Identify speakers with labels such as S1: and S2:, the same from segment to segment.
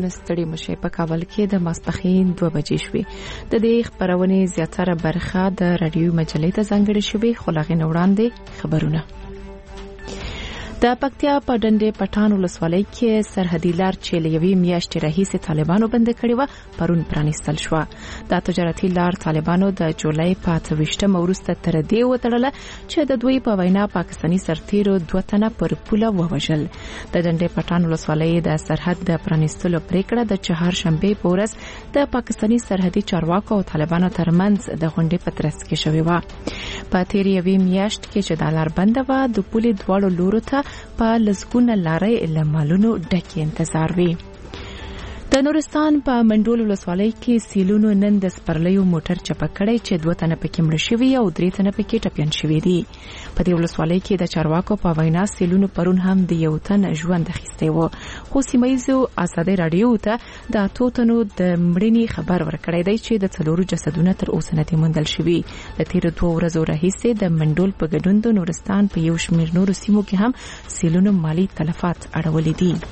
S1: طالبان ستړي مشي په کابل کې د ماسپښین 2 بجې شوې. د دې خبرونې زیاتره برخه د رادیو مجلې ته ځانګړې شوې، خو لا غوښتنه وړاندې خبرونه. د پکتیا په ډنډې پټان ولسوالۍ کې سرحدي لار چې له یوې میاشتې راهیسې طالبانو بند کړې و پرون پرانیستل شو. د تجارتي لار طالبانو د جولای په 28 وروسته تر دې وتړله چې د دوی په وینا پاکستاني سرتیرو 2 تنه پر پوله ووژل. د ډنډې پټان ولسوالۍ د سرحد د پرانیستلو پریکړه د چهارشنبه په ورځ د پاکستاني سرحدي چارواکو او طالبانو ترمنځ د غونډې په ترڅ کې شوې و. په تیر یوې میاشت کې چې د لار بنده و د پولې دواړو لورو ته په لسګونه لارې له مالونو ډکې انتظار وي. د نورستان په منډول ولسوالۍ کې سیلونو نن د سپرلیو موټر چپه کړی چې 2 تنه پکې مړه شوي او 3 تنه پکې ټپیان شوي دي. په دې ولسوالۍ کې د چارواکو په وینا سیلونو پرون هم د یو تن ژوند اخیستی و، خو سیمایزو ازادي رادیو ته د 2 تنو د مړینې خبر ورکړی دی چې د 4 جسدونه تر اوسه نه دي موندل شوي. د تیر 2 ورځو راهیسې د منډول په ګډون د نورستان په یو شمېر نورو سیمو کې هم سیلونو مالی تلفات اړولې دي.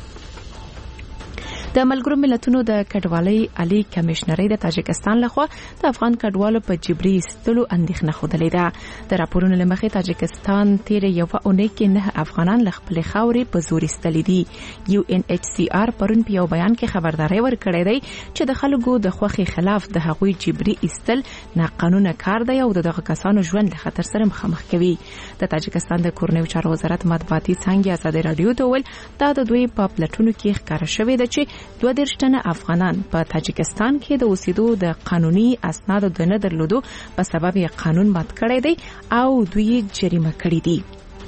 S1: د ملګرو ملتونو د کډوالۍ عالی کمشنرۍ د تاجکستان لخوا د افغان کډوالو په جبري ایستلو اندېښنه ښودلې ده. د راپورونو له مخې تاجکستان تیر یو اونۍ کې 9 افغانان له خپلې خاورې په زور ایستلي دي. UNHCR پرون په یو بیان کې خبرداري ورکړې ده چې د خلکو د خوښې خلاف د هغوی جبري ایستل ناقانونه کار دی او دغه کسانو ژوند له خطر سره مخامخ کوي. د تاجکستان د کورنیو چارو وزارت مطبوعاتي څانګې ازادي رادیو ته ویل دا د دوی په پلټونو کې ښکاره شوې ده چې 22 تنه افغانان په تاجکستان کې د اوسېدو د قانوني اسنادو د نه درلودو په سبب یې قانون مات کړی دی او دوی جریمه کړی دي.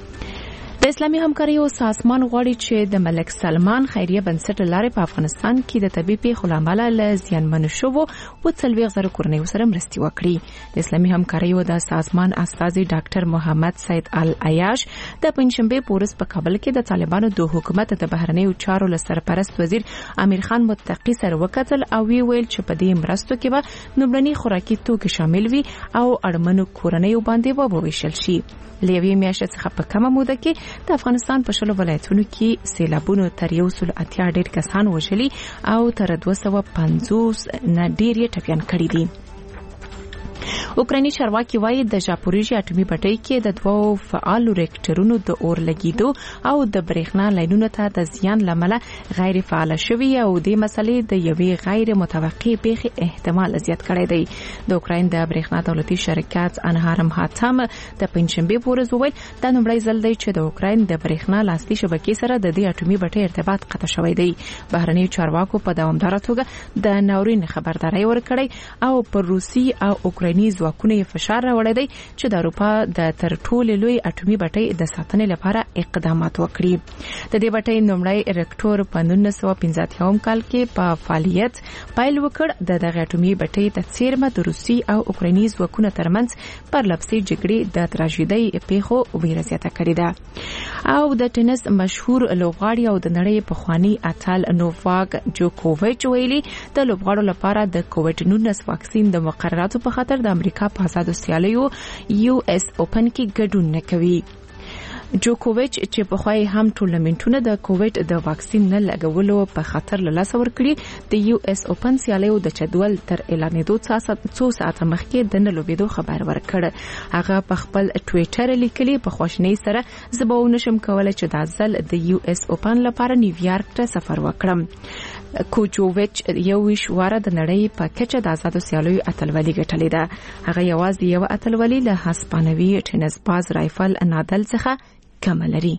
S1: د اسلامي همکارۍ او سازمان غواړي چې د ملک سلمان خیریه بنسټ لارې په افغانستان کې د طبي پیښو له امله له زیانمنو شوو 40,000 کورنیو سره مرستې وکړي. د اسلامي همکارۍ او د سازمان استازي ډاکټر محمد سید العیاش د پنځشنبه په ورځ په کابل کې د طالبانو د حکومت د بهرنیو چارو له سرپرست وزیر امیر خان متقی سره وکتل او ویل چې په دې مرستو کې به لومړني خوراکي توکي شامل وي او اړمنو کورنیو باندې وویشل شي. لوی میاشت څخه په کومه موده کې د افغانستان په 10 ولایتونو کې سیلابونو تر 180 ډیر کسان وژلي او تر 250 نه ډیر یې ټپیان کړي دي. اوکرایني چارواکي وایي د ژاپوریژیا اټومي بټۍ کې د 2 فعالو ریکټرونو د اور لګیدو او د برېښنا لاینونو ته د زیان لامل غیر فعال شوی او د مسلې د یوې غیر متوقع پیښې احتمال زیات کړی دی. د اوکراین د برېښنا دولتي شرکت انهارم هاتم د پنځشنبه په ورځ وویل دا لومړی ځل دی چې د اوکراین د برېښنا لاستي شبکې سره د دې اټومي بټۍ ارتباط قطع شوی دی. بهرني چارواکو په دوامداره توګه د ناورین خبرداري ورکړی او پر روسي او اوکرایني ځواکونه یې فشار راوړی دی چې د اروپا د تر ټولو لوی اټومي بټۍ د ساتنې لپاره اقدامات وکړي. د دې بټۍ لومړی ریکټور په 1950 کال کې په فعالیت پیل وکړ. دغه اټومي بټۍ د څیرمه د روسي او اوکرایني ځواکونو ترمنځ پرلپسې جګړې د تراژیدۍ پیښو ویره زیاته کړې ده. او د ټینس مشهور لوبغاړي او د نړۍ پخوانی اتل نوواک جوکوویچ ویلي د لوبغاړو لپاره د کووډ-19 واکسین د مقرراتو په خاطر د امریکا په آزادو سیالیو US اوپن کې ګډون نه کوي. جوکوویچ چې په خوای هم ټورنمنټونه د کووډ د واکسین نه لګولو په خاطر له لاس ورکړي د US اوپن سیالیو د جدول تر اعلانېدو څو ساعت مخکې د نه لوبېدو خبر ورکړ. هغه په خپل ټویټر لیکلي په خوشنۍ سره زبو نشم کولای چې د ځل د US اوپن لپاره نیویارک ته سفر وکړم. کوچوویچ یو ویشواره د نړۍ په کچه د آزادو سیالیو اتلولي ګټلې ده. هغه یوازې یو اتلولي له هسپانوي ټینس باز رایفل نادل څخه کم لري.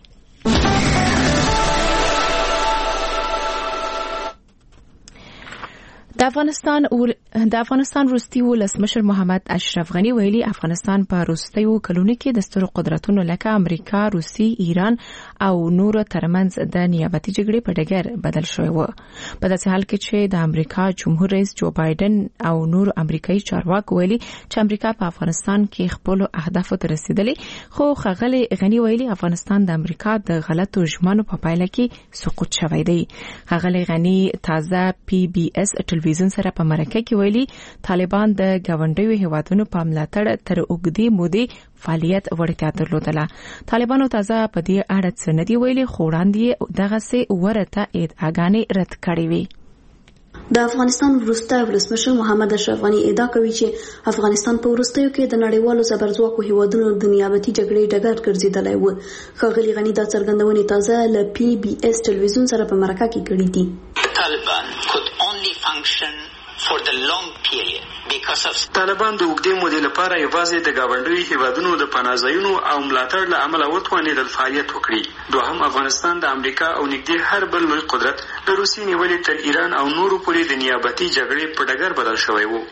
S1: د افغانستان وروستي ولسمشر محمد اشرف غنی ویلي افغانستان په وروستیو کلونو کې د سترو قدرتونو لکه امریکا، روسي، ایران او نورو ترمنځ د نیابتي جګړې په ډګر بدل شوی و. په داسې حال کې چې د امریکا جمهور رئیس جو بایدن او نور امریکایي چارواکو ویلي چې امریکا په افغانستان کې خپل اهدافو ته رسیدلې، خو ښاغلي غنی ویلي افغانستان د امریکا د غلطو ژمنو په پایله کې سقوط شوی دی. ښاغلي غنی تازه PBS ټلویزیون سره په مرکه کې ویلي طالبان د ګاونډیو هیوادونو په ملاتړ تر اوږدې مودې فعالیت وړتیا درلودله. طالبانو تازه په دې اړه څه نه دی ویلي، خو وړاندې دغه سه ورته ادعاګانې رد کړې وي.
S2: د افغانستان وروستی ولسمشر محمد اشرف غني ادعا کوي چې افغانستان په وروستیو کې د نړیوالو زبرځواکو هیوادونو د نیابتي جګړې ډګر ګرځیدلی و. ښاغلي غني دا څرګندونې تازه له PBS ټلویزیون سره په مرکه کې کړې دي.
S3: طالبان د اوږدې مودې لپاره یوازې د ګاونډیو هیوادونو د پناهځایونو او ملاتړ له امله وتوانېدل فعالیت وکړي. دوهم افغانستان د امریکا او نږدې هر بل لوی قدرت د روسیې نیولې تر ایران او نورو پورې د نیابتي جګړې په ډګر بدل شوی و.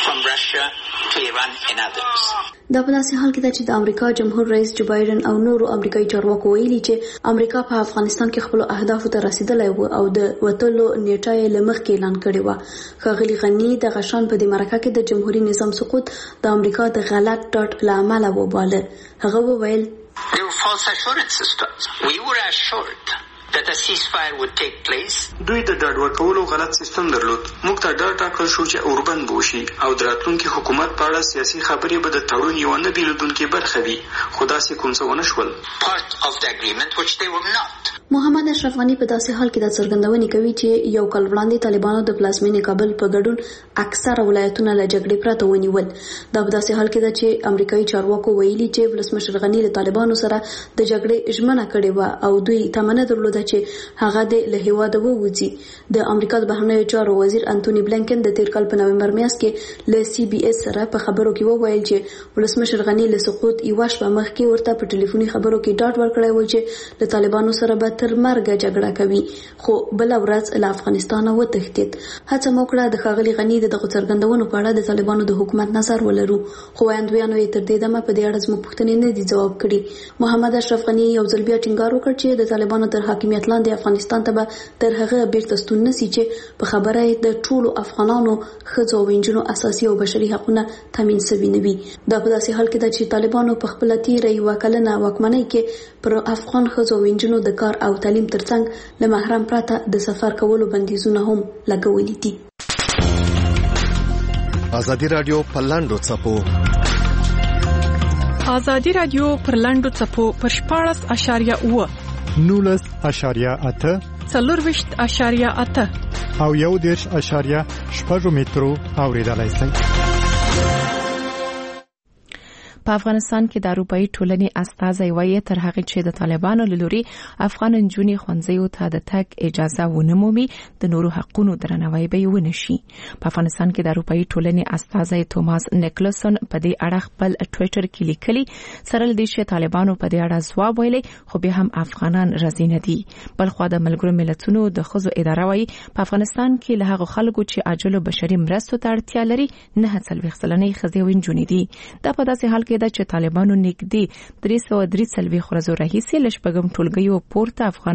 S2: دا په داسې حال کې ده چې د امریکا جمهور رئیس جو بایدن او نورو امریکایي چارواکو ویلي چې امریکا په افغانستان کې خپل اهدافو ته رسیدلی و او د وتلو نیټه یې له مخکې اعلان کړې وه. ښاغلي غني د غشان په دې مرکه کې د جمهوریت نظام سقوط د امریکا د غلط ډاټ له امله وباله. هغه وویل
S3: دوی د ډاډ ورکولو غلط سیستم درلود. موږ ته ډاډ راکړل شو چې اوربند به وشي او د راتلونکي حکومت په اړه سیاسي خبرې به د تړون یوه نه بېلېدونکې برخه وي، خو داسې کوم څه ونه شول.
S2: محمد اشرف غني په داسې حال کې د څرګندونې کوي چې یو کال وړاندې طالبانو د پلازمینې کابل په ګډون اکثره ولایتونه له جګړې پرته ونیول. دا په داسې حال کې ده چې امریکایي چارواکو ویلي چې ولسمشر غني له طالبانو سره د جګړې ژمنه کړې وه او دوی تمه نه درلوده چې هغه د له هیواده ووځي. د امریکا د بهرنیو چارو وزیر انټوني بلینکن د تیر کال په نومبر میاشت کې له CBS سره په خبرو کې وویل چې ولسمشر غني له سقوط یوه شپه مخکې ورته په ټلیفوني خبرو کې ډاډ ورکړی و چې له طالبانو سره به تر مرګه جګړه کوي، خو بل ورځ له افغانستانه وتښتید. هڅه مو کړه د ښاغلي غني د دغو څرګندونو په اړه د طالبانو د حکومت نظر ولرو، خو ویاندویانو یې تر دې دمه په دې اړه زموږ پوښتنې نه دي ځواب کړي. محمد اشرف غني یو ځل بیا ټینګار وکړ چې د طالبانو تر حاکمیت لاندې افغانستان ته به تر هغه بیرته ستون نشي چې په خبره د ټولو افغانانو ښځو او نجونو اساسي او بشري حقونه تامین شوي نه وي. دا په داسې حال کې ده چې طالبانو په خپله تیره یوه کلنه واکمنۍ کې پر افغان ښځو او نجونو د کار او تعلیم ترڅنګ له محرم پرته د سفر کولو بندیزونه هم لګولي دي.
S4: ازادي رادیو په لاندو څپو
S5: ازادي رادیو پر لاندو څپو پر 14.8
S6: 19.8
S5: 4.8
S6: او 1.8 مترو اوریدلای شئ.
S1: په افغانستان کې د اروپאי ټولنې استازي وایي تر هغه چې د طالبانو لوري افغان نجونې ښوونځیو ته د تګ اجازه ونه مومي د نورو حقوقو درناوی به ونه شي. په افغانستان کې د اروپאי ټولنې استازي توماس نیکلسن په دې اړه خپل ټوئیټر کې لیکلي سره د دې طالبانو په دې اړه ځواب ویلي، خو به هم افغانان راضي نه دي. بلخو د ملګرو ملتونو د ښځو اداره وایي په افغانستان کې له هغو خلکو چې عاجل بشري مرستو ته اړتیا لري 9 سلنې ښځې او نجونې دي. دا په داسې حال کې ده چې طالبانو نږدې 343 ورځې راهیسې له شپږم ټولګیو پورته افغان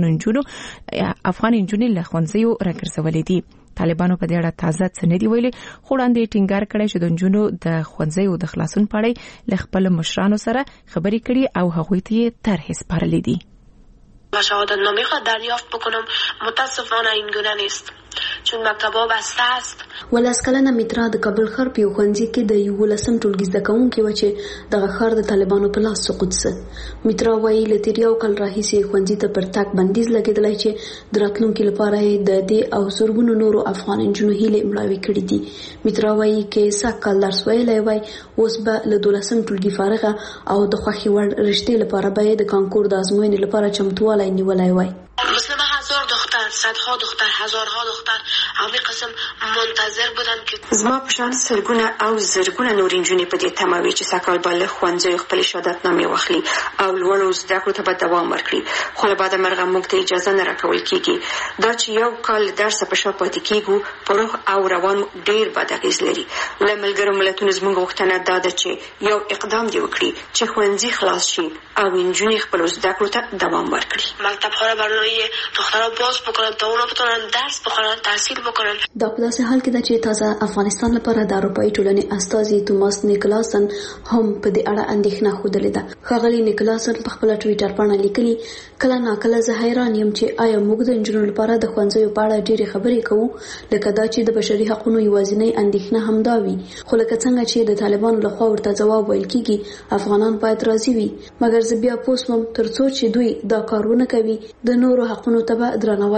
S1: نجونې له ښوونځیو راګرځولې دي. طالبانو په دې اړه تازه څه نه دی ویلي، خو وړاندې ټینګار کړی چې د نجونو د ښوونځیو د خلاصون په اړه له خپل مشرانو سره خبرې کړي او هغوی ته طرحې سپارلې دي.
S7: شهادتنامه خود دریافت بکنم. متاسفانه این گونه نیست چون مکتب‌ها بسته است.
S2: ولسکلنه میترا د کابل ښار په ښوونځي کې د 11م ټولګي زده کوونکي و چې دغه ښار د طالبانو په لاس سقوط سه. میترا وایي له تیر یو کال راهیسې ښوونځي ته پر تګ بندیز لګېدلی چې د راتلونکي لپاره د دې او زرګونو نورو افغان نجونو هیلې مړاوې کړې دي. میترا وایي کې سږ کال درس ویلی وای اوس به له 12م ټولګي فارغه او د خوښې وړ رشتې لپاره به د کانکور د ازموینې لپاره چمتووالی نیولی وای.
S7: مثل هزار دختر، صدها دختر، هزارها دختر همین قسم منتظر بودن که
S8: زما په شان سلګونه او زرګونه نور نجونې په دې تمه وي چې سږ کال به ښوونځیو خپلې شهادتنامې واخلي او لوړو زده کړو ته به دوام ورکړي، خو له بعده مرغه موږ ته اجازه نه راکول کېږي. دا چې یو کال درس په شا پاتې کېږو په روح او روان ډېر بد اغېز لري. له ملګرو ملتونو زموږ غوښتنه دا ده چې یو اقدام دې وکړي چې ښوونځي خلاص شي او نجونې خپلو زده کړو ته دوام ورکړي.
S7: مکتب‌ها را برای دخترها باز بکنن تا اونا بتونن درس بخونن، تحصیل بکنن.
S2: دا په داسې حال کې ده چې تازه افغانستان لپاره د اروپאי ټولنې استازي توماس نیکلاسن هم په دې اړه اندېښنه ښودلې ده. ښاغلي نیکلاسن په خپل ټوئیټر باندې لیکلي کله ناکله زه حیران یم چې آیا موږ د نجونو لپاره د ښوونځیو په اړه ډېرې خبرې کوو لکه دا چې د بشري حقوقو یوازینۍ اندېښنه همدا وي، خو لکه څنګه چې د طالبانو لخوا ورته ځواب ویل کېږي افغانان باید راضي وي، مګر زه بیا پوه شوم تر څو چې دوی دا کارونه کوي د نورو حقونو ته به درناوی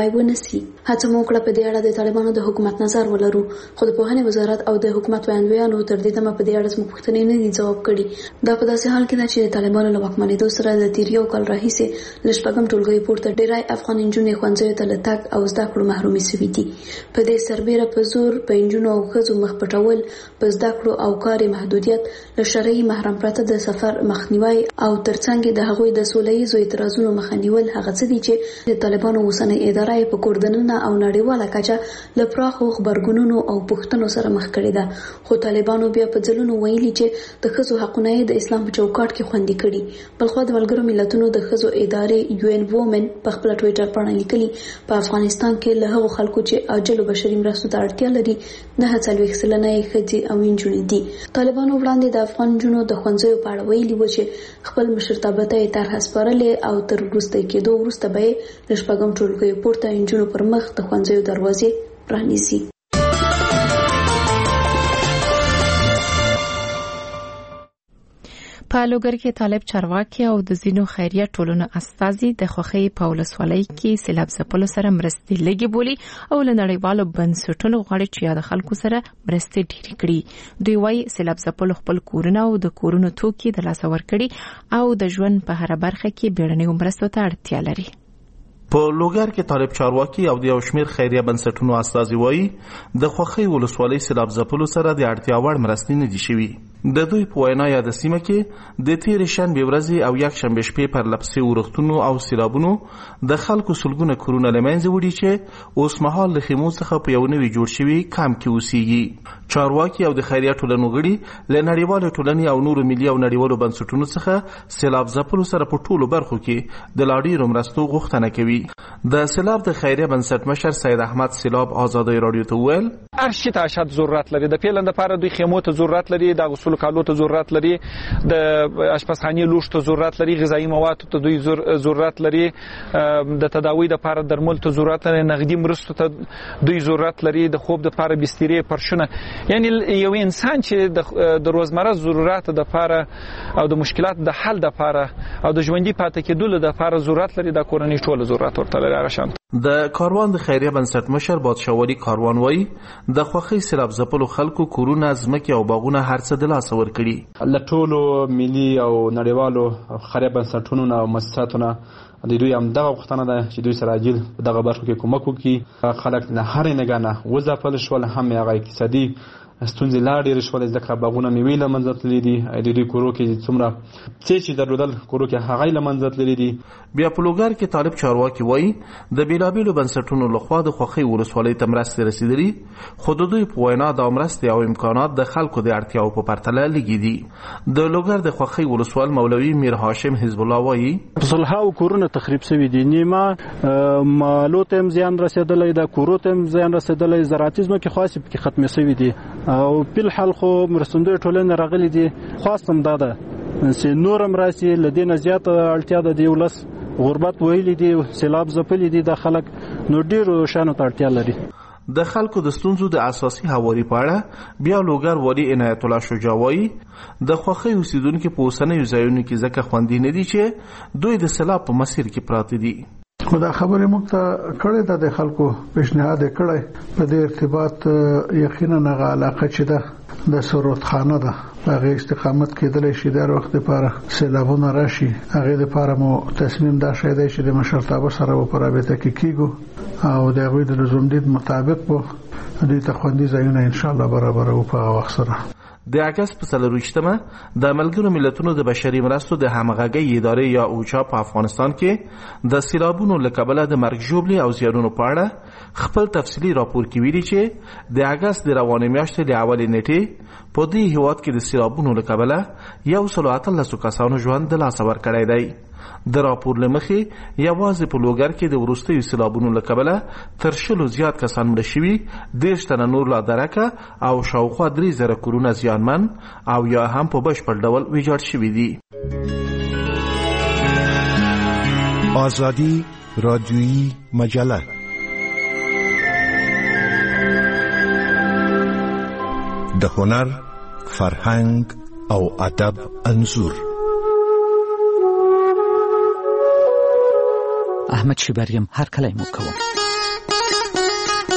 S2: پای ونسی. هڅه مو کړه په دې اړه د طالبانو د حکومت نظر ولرو، خو د پوهنې وزارت او د حکومت ویاندویانو تر دې دمه په دې اړه زموږ پوښتنې نه دي ځواب کړي. دا په داسې حال کې ده چې د طالبانو له واکمنېدو سره د تیر یو کال راهیسې له شپږم ټولګي پورته ډېری افغان نجونې ښوونځیو ته له تګ او زده کړو محرومې شوي دي. په دې سربېره په زور په نجونو او ښځو مخ پټول، په زده کړو او کار محدودیت، له شرعي محرم پرته د سفر مخنیوی او ترڅنګ د هغوی د سوله ییزو اعتراضونو مخه نیول هغه څه دي چې د طالبانو اوسنۍ اداره یې په کوردننه او نړیواله کچه له پراخو غبرګونونو او پوښتنو سره مخ کړې ده. خو طالبانو بیا په ځلونو ویلي چې د ښځو حقونه یې د اسلام په چوکاټ کې خوندي کړي. بلخوا د ملګرو ملتونو د ښځو ادارې UN Women په خپل ټویټر باندې لیکلي په افغانستان کې له هغو خلکو چې عاجل بشري مرستو ته اړتیا لري 49 سلنه یې ښځې او نجونې دي. طالبانو وړاندې د افغان نجونو د ښوونځیو په اړه ویلي و چې خپل مشرتابه ته یې طرحه سپارلې او تر وروسته کېدو وروسته به یې له شپږم ټولګیو پورته نجونو پر مخ د ښوونځیو دروازې پرانیزي.
S1: په لوګر کې طالب چارواکي او د ځینو خیریه ټولنو استازي د خوخي په ولسوالۍ کې سیلاب ځپلو سره مرستې لګي بولی او له نړیوالو بنسټونو غواړي چې د خلکو سره مرستې ډېرې کړي. دوی وايي سیلاب ځپلو خپل کورونه او د کورونو توکي د لاسه ورکړي او د ژوند په هر برخه کې بیړنۍ مرستو ته اړتیا لري.
S9: په لوګر کې طالب چارواکي او د یو شمېر خیریه بنسټونو استازي وايي د خوخي ولسوالۍ سیلاب ځپلو سره د اړتیا وړ مرستې نه دي شوي. د دوی په وینا یا د سیمه کې د تیرې شنبې ورځې او یک شنبې شپې پر لپسې ورښتونو او سیلابونو د خلکو سلګونه کورونه له منځه وړي چې اوس مهال له خیمو څخه په یو نوي جوړ شوي کام کې اوسېږي. چارواکي او د خیریه ټولنو غړي له نړیوالو ټولنې او نورو ملي او نړیوالو بنسټونو څخه سیلاب ځپلو سره په ټولو برخو کې د لا ډېرو مرستو غوښتنه کوي. د سیلاب د خیریه بنسټ مشر سید احمد سیلاب آزادۍ رادیو ته وویل
S10: هر شي ته اشد ضرورت لري. د پیلن لپاره دوی خیمو ته ضرورت لري، د غسل کالو ته ضرورت لري، د اشپزخانه لوښ ته ضرورت لري، غذایی مواد ته دوی ضرورت لري، د تداوی لپاره درمل ته ضرورت لري، نغدي مرستو ته دوی ضرورت لري، د خوب لپاره بسترې پرشونه. یعنی یو انسان چې د روزمره ضرورت لپاره او د مشکلات د حل لپاره او د ژوندۍ پاتې کېدو لپاره ضرورت لري، د کورنۍ ټول ضرورت ورته لري. هغه شان
S9: د کاروان د خیریه بنسټ مشر بادشاهوالي کاروان وایي د خوخي سیلاب ځپلو خلکو کورونه، ځمکې او باغونه هر څه د لاسه ورکړي.
S11: له ټولو ملي او نړیوالو خیریه بنسټونو او مؤسساتونو د دوی هم دغه غوښتنه ده چې دوی سره عاجل په دغه برخو کې کومک وکړي. خلک نه هر نګاه نه وځپل شول، هم هغه اقتصادي ستونزې لا ډېرې شولې، ځکه باغونه مېوې له منځه تللي دي، د دوی کورو کې څومره څه چې درلودل کورو کې هغه له منځه تللي دي.
S9: بیا په لوګر کې طالب چارواکي وایي د بېلابېلو بنسټونو لخوا د خوخي ولسوالۍ ته مرستې رسېدلي، خو د دوی په وینا دا مرستې او امکانات د خلکو د اړتیاو په پرتله لږې دي. د لوګر د خوخي ولسوال مولوي میر هاشم حزب الله وایي
S12: سلهاو کورونه تخریب شوي دي، نیمه مالو ته هم زیان رسېدلی ده، کورو ته هم زیان رسېدلی، زراعتي ځمکې خاصې پکې ختمې شوي دي او بالحال خو مرستندوی ټولنې راغلي دي. خواستم دا ده چې نور هم راسي، له دې نه زیاته اړتیا ده. د ولس غربت ویلي دي، سیلاب ځپلي دي د خلک، نو ډېرو شیانو ته اړتیا لري.
S9: د خلکو د ستونزو د اساسي حوالې په اړه بیا لوګر والي عنایت الله شجاع وایي د خوخي اوسیدونکو په اوسنیو ځایونو کې ځکه خوندي نه دي چې دوی د سیلاب په مسیر کې پراته دي.
S13: خدا خبره موږ ته کړې ده، د خلکو پیشنهاد کړی په دې ارتباط یقینا هغه علاقه چې ده د سرود خانه ده، هغه استقامت کېدلی شي د وخت لپاره سیلابونه راشي. هغه لپاره مو تصمیم دا شوی دی چې د مشرتابه سره په رابطه کې کیږو او د هغوی د لزومدید مطابق به دوی ته خوندي ځایونه ان شاء الله برابرو په هغه وخت سره.
S9: د اگست په 24مه د ملګرو ملتونو د بشري مرستو د همغږۍ ادارې یا اوچا په افغانستان کې د سیلابونو له کبله د مرګ ژوبلې او زیانونو په اړه خپل تفصیلي راپور کې ویلي چې د اگست د روانې میاشتې د اولې نیټې په دې هیواد کې د سیلابونو له کبله 118 کسانو ژوند د لاسه ورکړی دی. د راپور له مخې یوازې په لوګر کې د وروستیو سیلابونو له کبله تر 100 زیات کسان مړه شوي، 10 تنه نور لا درکه او شاوخوا 3000 کورونه زیانمن او یا هم په بشپړ ډول ویجاړ شوي دي.
S4: آزادی رادیویی مجله د هنر، فرهنګ او ادب انځور.
S14: احمد شبریم هر کله مو کوم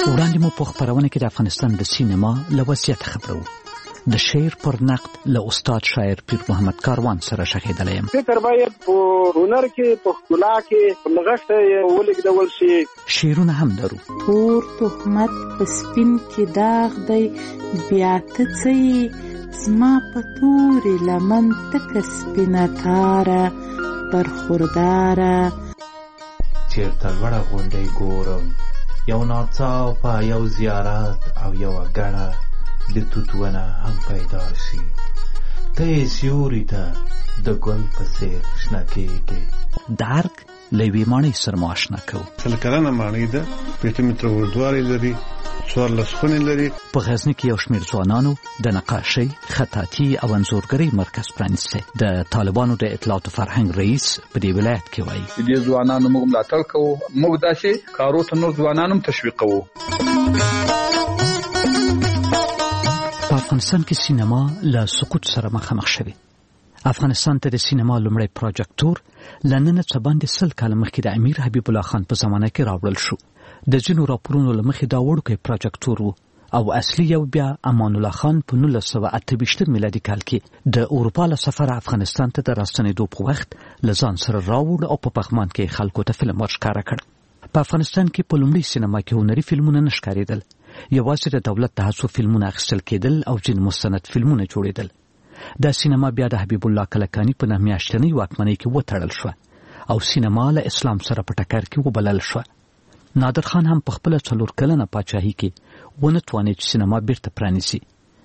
S14: وړاندې مو په خبرونه کې د افغانستان د سینما له وضعیت خبرو د شعر پر نقد له استاد شاعر پیر محمد کاروان سره شهیدلی یم.
S15: فکر باید په هنر کې په ښکلا کې نغښته ولګول شي.
S14: شعرونه هم لرو.
S16: تور تهمت په سپین کې داغ دی بیا ته څه زما په تورې لمن تکه سپینه تاره برخورداره.
S17: چېرته لوړه غونډۍ ګورم یو ناڅاپه یو زیارت او یو ګڼه د توتونه هم پیدا شي. ته یې سیوري ته د ګل په څېر شنه کېږې.
S14: د ارګ له یوې ماڼۍ سره مو اشنا کوو.
S18: 100 کلنه ماڼۍ ده، 5 متره اوږدوالی لري، 14 خونې لري.
S14: په غزني کې یو شمېر ځوانانو د نقاشۍ، خطاطي او انځورګرۍ مرکز پرانیستی. د طالبانو د اطلاعات و فرهنګ رئیس په دې ولایت کې وایي
S19: د دې ځوانانو موږ ملاتړ کوو، موږ داسې کارو ته نور ځوانان هم تشویق کوو.
S14: په افغانستان کې سینما له سقوط سره مخامخ شوی. افغانستان ته د سینما لومړی پروجیکټور له نن څخه باندې 100 کاله مخکې د امیر حبیب الله خان په زمانه کې راوړل شو. د ځینو راپورونو له مخې دا وړوکی پروجیکټور و او اصلي یو بیا امان الله خان په 1928 میلادي کال کې د اروپا له سفر افغانستان ته د راستنېدو په وخت له ځان سره راوړ او په پغمان کې خلکو ته فلم ورښکاره کړ. په افغانستان کې په لومړي سینما کې هنري فلمونه نه ښکارېدل، یوازې د دولت د هڅو فلمونه اخیستل کېدل او ځینې مستند فلمونه جوړېدل. دا سینما بیا د حبیب الله کلکاني په 9 میاشتنۍ واکمنۍ کې وتړل شوه او سینما له اسلام سره په ټکر کې وبلل شوه. نادر خان هم په خپله 4 کلنه پاچاهۍ کې ونه توانید چې سینما بیرته پرانیسي.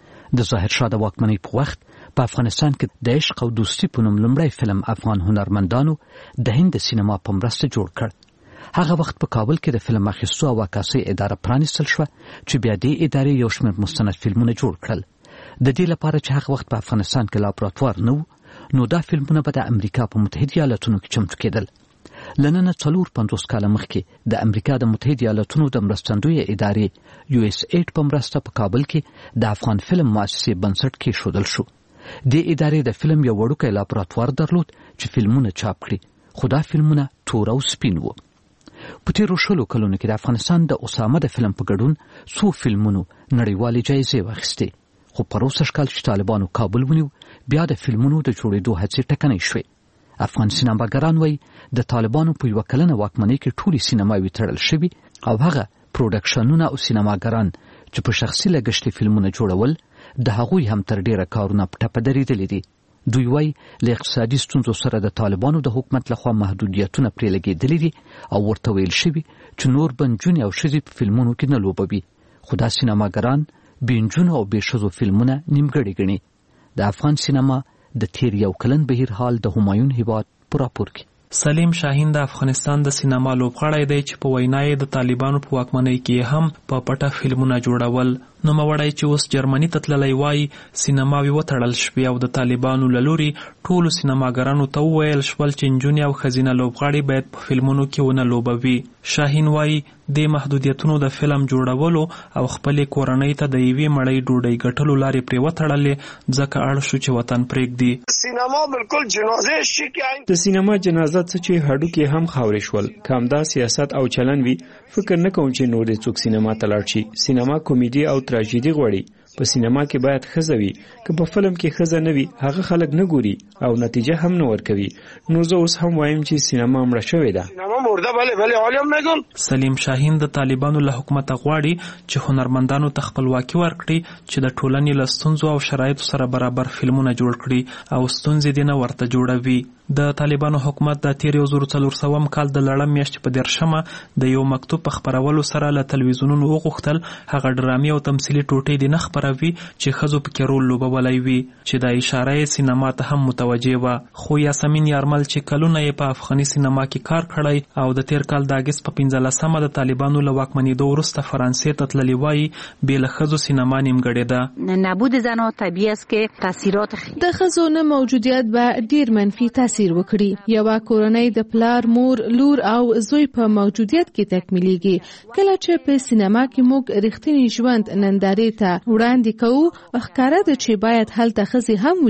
S14: د ظاهرشاه د واکمنۍ په وخت په افغانستان کې د عشق او دوستي په نوم لومړی فلم افغان هنرمندانو د هند سینما په مرسته جوړ کړ. هغه وخت په کابل کې د فلم اخیستو او عکاسۍ اداره پرانیستل شوه چې بیا دې ادارې یو شمېر مستند فلمونه جوړ کړل. د دې لپاره چې هغه وخت په افغانستان کې لابراتوار نه و، نو دا فلمونه به د امریکا په متحده ایالاتونو کې چمتو کېدل. له ننه 450 کاله مخکې د امریکا د متحده ایالاتونو د مرستندویه ادارې USAID په مرسته په کابل کې د افغان فلم مؤسسې بنسټ کېښودل شو. دې ادارې د فلم یو وړوکی لابراتوار درلود چې فلمونه چاپ کړي، خو دا فلمونه تور او سپین وو. په تیرو 20 کلونو کې د افغانستان د اسامه د فلم په ګډون څو فلمونو نړیوالې جایزې واخیستې، خو په 20 کال چې طالبانو کابل ونیو بیا د فلمونو د جوړېدو هڅې ټکنۍ شوې. افغان سینماګران وایي د طالبانو په 1 کلنه واکمنۍ کې ټولې سینماوې تړل شوي او هغه پروډکشنونه او سینماګران چې په شخصي لګښت فلمونه جوړول د هغوی هم تر ډیره کارونه په ټپه درېدلي دي. دوی وایي له اقتصادي ستونزو سره د طالبانو د حکومت لخوا محدودیتونه پرې لګېدلي دي او ورته ویل شوي چې نور به نجونې او ښځې په فلمونو کې نه لوبوي، خو دا سینماګران بې نجونو او بې ښځو فلمونه نیمګړي ګڼي. د افغان سینما د تیر 1 کلن بهیر حال د همایون هیواد په راپور کې.
S20: سلیم شاهین د افغانستان د سینما لوبغاړی دی چې په وینا یې د طالبانو په واکمنۍ کې هم په پټه فلمونه جوړول. نوموړی چې اوس جرمني ته تللی وایي سینماوې وتړل شوې او د طالبانو له لوري ټولو سینماګرانو ته وویل شول چې نجونې او ښځینه لوبغاړي باید په فلمونو کې ونه لوبوي. شاهین وایي دې محدودیتونو د فلم جوړولو او خپلې کورنۍ ته د یوې مړۍ ډوډۍ ګټلو لارې پرې وتړلې، ځکه اړ شو چې وطن پرېږدي.
S15: سینما بالکل جنازه شي کې
S21: د سینما جنازه څه چې هډوکي هم خاورې شول. کامدا سیاست او چلن وی فکر نه کوم چې نور څوک سینما ته لاړ شي. سینما کمیډي او تراژیدي غواړي. په سینما کې باید ښځه وي، که په فلم کې ښځه نه وي هغه خلک نه ګوري او نتیجه هم نه ورکوي. نو زه اوس هم وایم چې سینما مړه شوې ده.
S15: سینما مرده بله عالم میگم.
S20: سلیم شاهین د طالبانو له حکومت غواړي چې هنرمندانو ته خپلواکي ورکړي چې د ټولنې له ستونزو او شرایطو سره برابر فلمونه جوړ کړي او ستونزې دې نه ورته جوړوي. د طالبانو حکومت د تیر 1400 کال د لړم میاشتې په 13 د یو مکتوب په خپرولو سره له تلویزیونونو وغوښتل هغه ډرامې او تمثیلي ټوټې دې نه خپروي چې ښځو پکې رول لوبولی وي، چې دا اشاره یې سینما ته هم متوجه وه. خو یاسمین یارمل چې کلونه یې په افغاني سینما کې کار کړی او د تیر کال د اګست په 15 د طالبانو له واکمنېدو وروسته فرانسې ته تللی وایي بې له ښځو سینما نیمګړې ده.
S22: نبود زنها طبیعي است که تاثیرات
S1: د ښځو نه موجودیت به ډیر منفي تاثیر وکړي. یوه کورنۍ د پلار، مور، لور او زوی په موجودیت کې تکمیلېږي. کله چې په سینما کې موږ رښتینی ژوند نندارې ته وړاندې کوو، ښکاره ده چې باید هلته ښځې هم وي.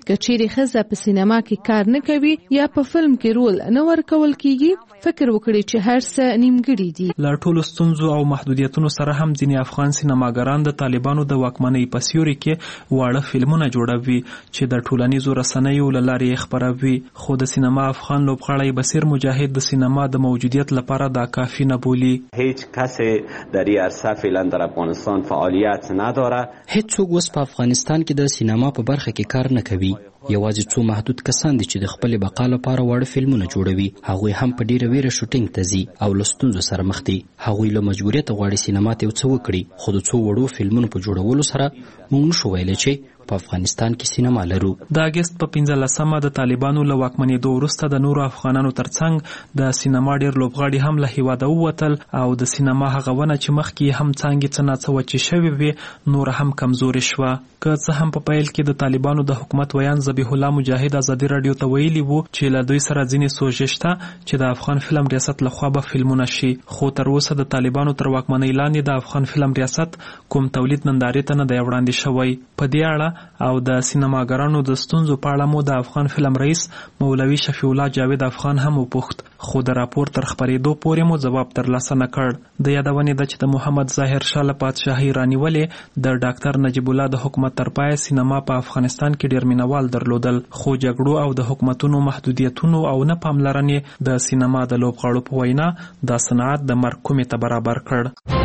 S3: که چیرې ښځه په سینما کې کار نه کوي یا په فلم کې رول نه ورکول کیږي، فکر وکړي چې هر څه نیمګړي دي.
S20: له ټولو ستونزو او محدودیتونو سره هم ځینې افغان سینماګران د طالبانو د واکمنۍ په سیوري کې واړه فلمونه جوړوي چې د ټولنیزو رسنیو له لارې خپروي. خو د سینما افغان لوبغاړی بصیر مجاهد د سینما د موجودیت لپاره دا کافی نه بولي.
S5: هیچ کس در این عرصه فعلا در افغانستان فعالیت نداره.
S23: هیڅ څوک اوس په افغانستان کې د سینما په برخه کې کار نه کوي. یوازې څو محدود کسان دي چې د خپل بقا لپاره واړه فلمونه جوړوي. هغوی هم په ډیره ویره شوټینګ ته ځي او له ستونزو سره مخ دي. هغوی له مجبوریت غواړي سینما ته یو څه وکړي، خو د څو وړو فلمونو په جوړولو سره موږ نشو ویلی چې په افغانستان کې سینما لرو.
S20: د اگست په 15مه د طالبانو له واکمنېدو وروسته د نورو افغانانو ترڅنګ د سینما ډېر لوبغاړي هم له هیواده ووتل او د سینما هغه ونه چې مخکې هم څانګې څه ناڅه وچې شوې وې نور هم کمزورې شوه. که څه هم په پیل کې د طالبانو د حکومت ویان ذبیح الله مجاهد ازادي راډیو ته ویلي وو چې له دوی سره ځینې سوژې شته چې د افغان فلم ریاست لخوا به فلمونه شي، خو تر اوسه د طالبانو تر واکمنۍ لاندې د افغان فلم ریاست کوم تولید نندارې ته نه دی وړاندې شوی. په دې اړه او د سینماګرانو د ستونزو په اړه مو د افغان فلم رئیس مولوي شفیع الله جاوید افغان هم وپوښت، خو د راپور تر خپرېدو پورې مو ځواب ترلاسه نه کړ. د یادونې ده چې د محمد ظاهر شاه له پادشاهۍ رانیولې د ډاکټر نجیب الله د حکومت تر پایه سینما په افغانستان کې ډېر مینوال درلودل، خو جګړو او د حکومتونو محدودیتونو او نه پاملرنې د سینما د لوبغاړو په وینا دا صنعت د مرګ کومې ته برابر کړ.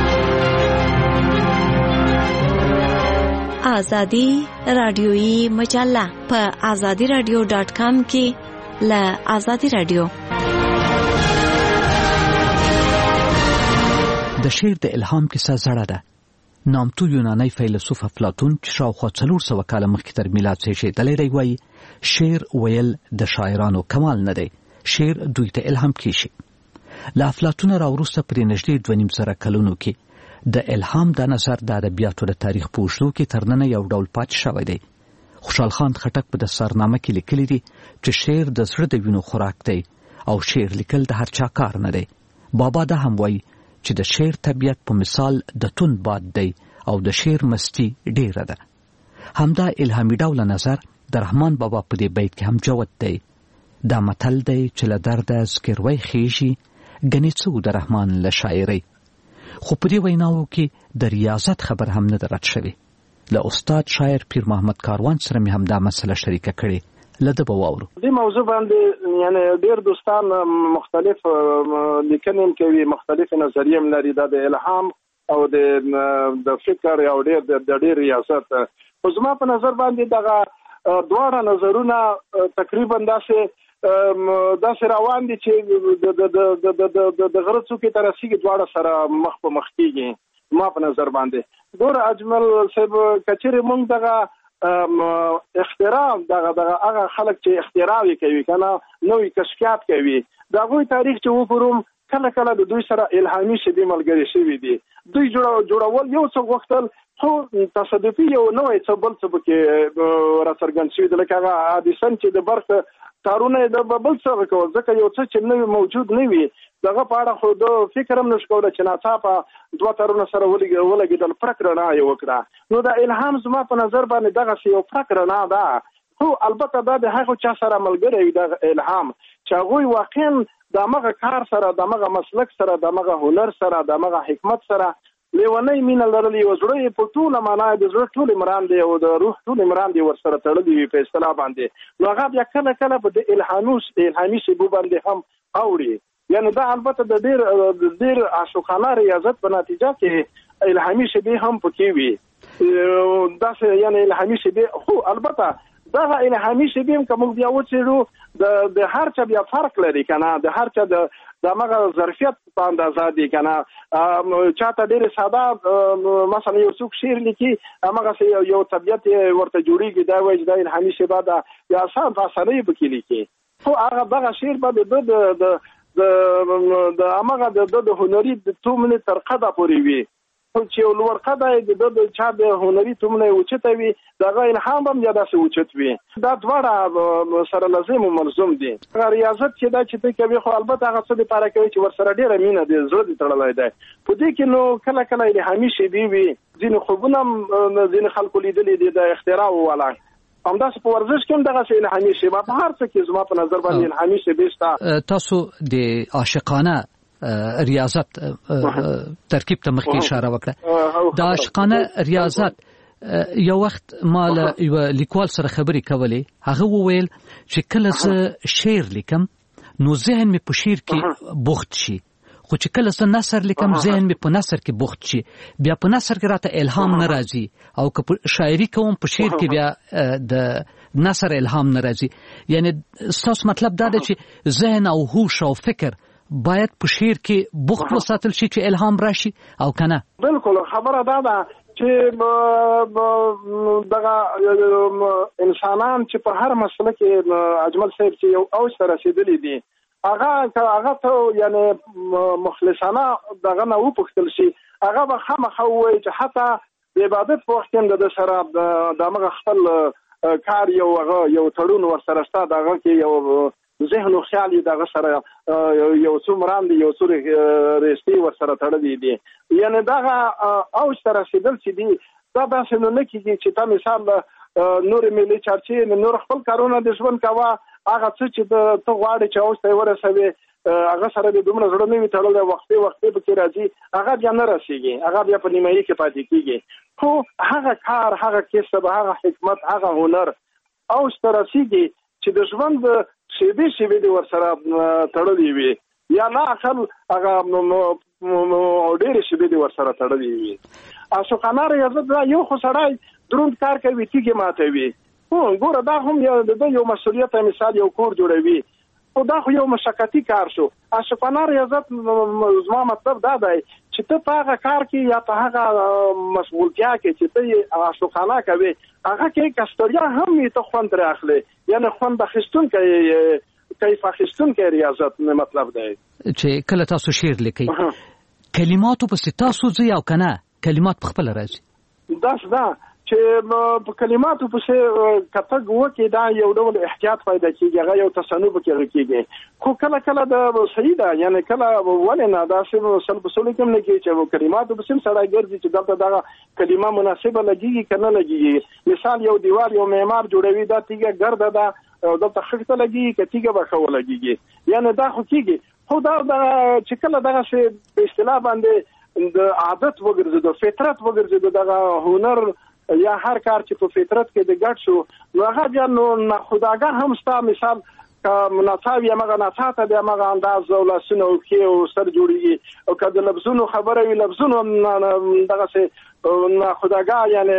S24: آزادی رادیویی مجله په azadiradio.com کې له آزادی رادیو.
S14: د شعر د الهام کیسه زړه ده. نامتو یونانی فیلسوف افلاطون چې شاوخوا 400 کاله مخکې تر میلاد زیږېدلی دی وایي شعر ویل د شاعرانو کمال نه دی، شعر دوی ته الهام کیږي. له افلاطون راوروسته پرې نږدې 2.5 کلونو کې د الهام د نظر د ادبیاتو د تاریخ په اوږدو کې تر ننه یو ډول پاتې شوی دی. خوشحال خان خټک په دستارنامه کې لیکلی دی چې شعر د زړه د وینو خوراک دی او شعر لیکل د هر چا کار نه دی. بابا دا هم وایي چې د شعر طبیعت په مثال د تون باد دی او د شعر مستی ډیره ده. همدا الهامي ډول نظر د رحمان بابا په دې بیت کې هم جوت دی. دا متل دی چې له درده زګیروی خیږي ګنې څه د رحمان له شاعرۍ. خو په دې ویناو کې د ریاضت خبر هم نه رد شوی. له استاد شاعر پیر محمد کاروان سره مې هم دا مسله شریکه کړې، له ده به واورو.
S15: دې موضوع باندې یعنی ډېر دوستان مختلف لیکنې کوي، مختلف نظریې لري د الهام او د فکر او ډېر ریاضت. خو زما په نظر باندې دغه دواړه نظرونه تقریبا داسې روان دي چې د غره څوکې ته رسېږي، دواړه سره مخ په مخ کېږي. ما په نظر باندې ګوره اجمل صاحب که چېرې موږ دغه اختراع دغه هغه خلک چې اختراع کوي که نه نوې کشفیات کوي د هغوی تاریخ چې وګورم کله کله د دوی سره الهامي شیبې ملګرې شوي دي. دوی جوړول یو څه غوښتل خو تصادفي یو نوی څه بل څه پکې راڅرګند شوي دي، لکه هغه اډیسن چې د برق تارونه د بل څه کول ځکه یو څه چې نوی موجود نه وي دغه په اړه خو د فکر هم نشو کولی چې ناڅاپه 2 تارونه سره ولګېدل پړک رڼا یې وکړه. نو د الهام زما په نظر باندې دغسې یو پړک رڼا ده. خو البته دا د هغو چا سره ملګری وي دغه الهام چې هغوی واقعا د همغه کار سره د همغه مسلک سره د همغه هنر سره د همغه حکمت سره لیونی مینه لرلې او زړه یې په ټوله معنا د زړه ټولې مراندې او د روح ټولې مراندې ورسره تړلې وي په اصطلاح باندې. نو هغه بیا کله کله په د الهامي شیبو باندې هم اوړي. یعنی دا البته د ډېر عاشقانه ریاضت په نتیجه کې الهامي شیبې هم پکې وي. داسې یعنی الهامي شیبې خو البته دغه الهامي شیبې هم که موږ بیا وڅېړو د هر چا بیا فرق لري که نه، د هر چا د همغه ظرفیت په اندازه دي که نه. چاته ډېرې ساده مثلا یو څوک شعر لیکي همغسې یو طبیعت ورته جوړېږي دا وایي چې دا الهامي شیبه ده یا آسان په اسانۍ پکې لیکي. خو هغه دغه شعر به د همغه د هنري د تومنې تر قده پورې وي. چې یو لوړ قده د چا د هنري تومنه اوچته وي دغه الهام هم یا داسې اوچت وي. دا دواړه سره لازم او ملزوم دي. هغه ریاضت چې دا چې ته کوي خو البته هغه څه دپاره کوي چې ورسره ډېره مینه دی، زړه دې تړلی دی. په دې کې نو کله کله الهامي شیبې وي، ځینې خوبونه هم ځینې خلکو لیدلي دي د اختراع والا همداسې په ورزش کې هم دغسې الهامي شیبه په هر څه کې زما په نظر باندې الهامي شیبې شته.
S14: تاسو د عاشقانه ریاضت ترکیب ته مخکې اشاره وکړه. د عاشقانه ریاضت یو وخت ما له یو لیکوال سره خبرې کولې، هغه وویل چې کله زه شعر لیکم نو ذهن مې په شعر کې بوخت شي، خو چې کله زه نثر لیکم ذهن مې په نثر کې بوخت شي، بیا په نثر کې راته الهام نه راځي، او که په شاعري کوم په شعر کې بیا د نثر الهام نه راځي. یعنی ستاسو مطلب دا ده چې ذهن او هوش او فکر باید په شعر کې بوخت وساتل شي چې الهام راشي او کنه؟
S15: بالکل خبره دا ده چې دغه انسانان چې په هر مسله کې اجمل صاحب چې یو اوج ته رسیدلی دي، هغه ته یعنی مخلصانه دغه نه وپوښتل شي، هغه به خامخا ووایي چې حتی د عبادت په وخت کې د سره دغه خپل کار یو تړون ورسره شته، دغه کې یو ذهن او خیال دغه سره یو څو مراندې یو څو رښتې ورسره تړلي دي. یعنی دغه اوج ته رسېدل چې دي دا داسې نه کېږي چې تا مثال نور ملي چارچې نور خپل کارونه د ژوند کوه، هغه څه چې ته غواړې چې اوج ته ورسوې هغه سره د دومره زړه نه وي تړلی، وختې پکې راځي، هغه بیا نه رسېږي، هغه بیا په نیمایي کې پاتې کېږي. خو هغه کار، هغه کسب، هغه حکمت، هغه هنر اوج ته رسېږي چې د ژوند شیبې دې ورسره تړلې وي، یا نه اخل هغه ډېرې شیبې دې ورسره تړلې وي. عاشقانه ریاضت دا یو خو سړی دروند کار کوي، تیږې ماتوي، ګوره دا هم یو مسؤلیت مثال یو کور جوړوي، خو دا خو یو مشقتي کار شو. عاشقانه ریاضت زما مطلب دا دی چې ته په هغه کار کې یا په هغه مشغولتیا کې چې ته عاشقانه کوي هغه کې کستریا هم ته خوند ترې اخلي، یعنی خوند اخیستونکی کیف اخیستونکی ریاضت مطلب دی.
S14: چې کله تاسو شعر لیکئ کلماتو پسې تاسو ځئ او که نه کلمات پخپله راځي؟
S15: داسې ده چې په کلماتو پسې کتګ وکړي دا یو ډول احتیاط پیدا کېږي، هغه یو تصنع پکې کېږي، خو کله د صحیح ده، یعنی کله ولې نه داسې سل په سلو کې هم نه کېږي چې کلماتو پسې هم سړی ګرځي چې دلته دغه کلمه مناسبه لګېږي که نه لګېږي. مثال یو دیوال یو معمار جوړوي، دا تیږه ګرده ده دلته خښته لګېږي که تیږه به ښه ولګېږي، یعنی دا خو کېږي. خو دا چې کله دغسې په اصطلاح باندې د عادت وګرځېدو، فطرت وګرځېدو، دغه هنر یا هر کار چې په فطرت کې د ګډ شو نو هغه بیا نو خداګاه هم ستا مثال که نڅاوي همغه نڅا ته بیا همغه انداز او لاسونه او پښې او سر جوړېږي، او که د لفظونو خبره وي لفظونو دغسې خداګاه یعنی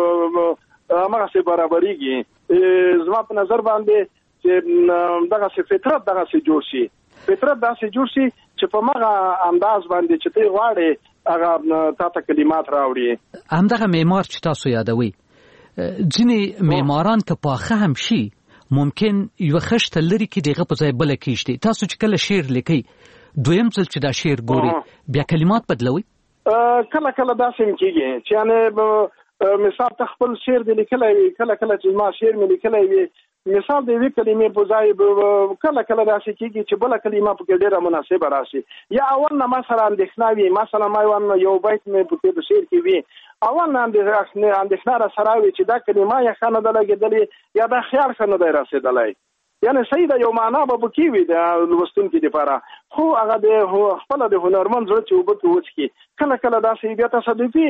S15: همغسې برابرېږي. زما په نظر باندې چې دغسې فطرت دغسې جوړ شي، فطرت داسې جوړ شي چې په مغه انداز باندې چې ته غواړې هغه تاته کلمات راوړي.
S14: همدغه معمار چې تاسو یادوي، ځینې معماران که پاخه هم شي ممکن یو خښته لري کې دغه په ځای بله کېږدي. تاسو چې کله شعر لیکئ دویم ځل چې دا شعر ګوري بیا کلمات بدلوي؟
S15: کله داسې هم کېږي چې یعنې مثال ته خپل شعر دې لیکلی وي، کله چې ما شعر مې لیکلی وي مثال د یوې کلمې په ځای کله داسې کېږي چې بله کلمه پکې ډېره مناسبه راشي، یا اول نه ما سره اندېښنه وي، مثلا ما یو بیت مې په شعر کې وي، اول نه اندېښنه را سره وي چې دا کلمه یې ښه نه ده لګېدلې یا دا خیال ښه نه دی رسېدلی، یعنی صحیح ده یو معنا به پکې وي د لوستونکي دپاره، خو هغه د خپله د هنرمند زړه چې اوبه کې وڅکي. کله داسې بیا تصادفي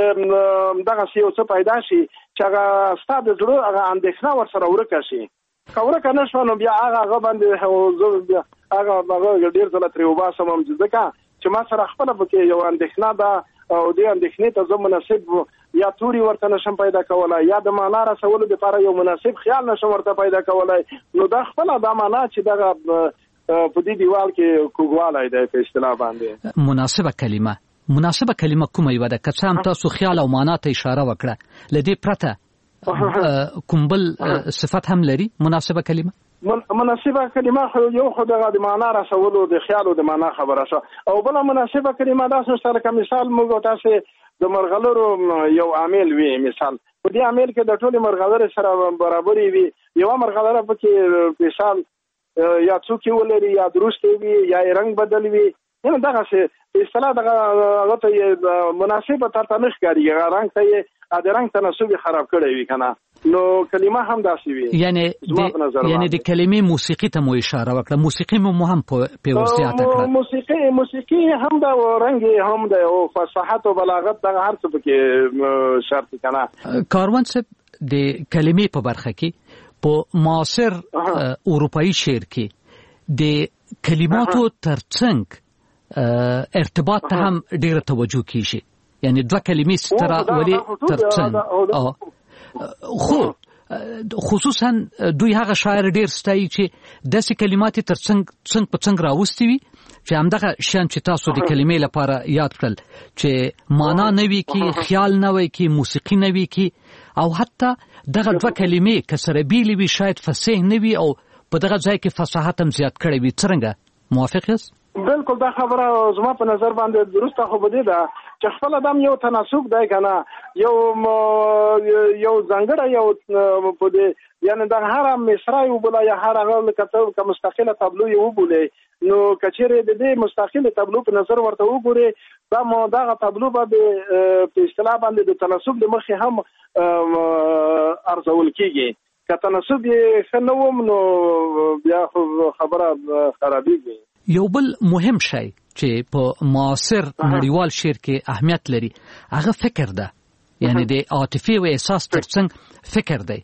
S15: دغسې یو څه پیدا شي چې هغه ستا د زړه هغه اندېښنه ورسره ورکه شي، که ورکه نه شوه نو بیا هغه باندې هغه ډېر ځله ترې وباسم هم ځکه چې ما سره خپله پکې یو اندېښنه ده او دې اندېښنې ته زه مناسب یا توري ورته نشم پیدا کولی یا د معنا رسولو دپاره یو مناسب خیال نشم ورته پیدا کولی، نو دا خپله دا معنا چې دغه په دې دیوال کې کوږوالی دی په اصطلاح باندې.
S14: مناسبه کلمه کومه یوه ده؟ که څه هم تاسو خیال او معنا ته اشاره وکړه، له دې پرته کوم بل صفت هم لري مناسبه کلمه؟
S15: مناسبه کلمه یو خو دغه د معنا رسولو د خیال او د معنا خبره شو، او بله مناسبه کلمه داسې سره که مثال موږ تاسې د مرغلرو یو عامل وي، مثال په دې عامل کې د ټولې مرغلرې سره برابرې وي، یوه مرغلره پکې مثال یا څوکې ولري یا درسته وي یا یې رنګ بدل وي، یعنې دغسې په اصطلاح دغه هغه ته یې مناسبه ترته نه ښکاري، هغه رنګ ته یې د رنګ تناسب یې خراب کړی وي که نه، نو کلمه هم داسې وي.
S14: یعنی د کلمې موسیقي ته مو اشاره وکړه، موسیقي مو هم په زیاته کړه.
S15: موسیقي هم د رنګ هم د فصاحت او بلاغت دغه هر څه پکې شرط کنه.
S14: کاروان صاحب د کلمې په برخه کې په معاصر اروپایي شعر کې د کلماتو ترڅنګ ارتباط ته هم ډیره توجه کیږي، یعنی دوه کلمې ستره ولی ترڅنګ. خو خصوصا دوی هغه شاعر ډیر ستایي چې داسې کلمات ترڅنګ په څنګ راوستي وي چې همدغه شان چې تاسو د کلمې لپاره یاد کړل چې معنا نه وي کې، خیال نه وي کې، موسیقي نه وي کې، او حتی دغه دوه کلمې که سره بیلې وي شاید فصیح نه وي او په دغه ځای کې فصاحت هم زیات کړی وي. څرنګه موافق یاست؟
S15: بالکل دا خبره زما په نظر باندې درسته خو بده ده چې خپل ادم یو تناسب دی کنه، یو ځانګړی یو په دې یعنی د هر مصرع یو بوله یا هر هغه لکه مستقله تابلو یو بوله، نو کچېره د دې مستقله تابلو په نظر ورته وګوري دا مو دغه تابلو به په اصطلاح باندې د تناسب د مخې هم ارزول کیږي. که تناسب یې خنوم نو بیا خبره خرابېږي.
S14: یو بل مهم شی چې په معاصر نړیوال شعر کې اهمیت لري هغه فکر ده، یعنی د عاطفي او احساس ترڅنګ فکر دی.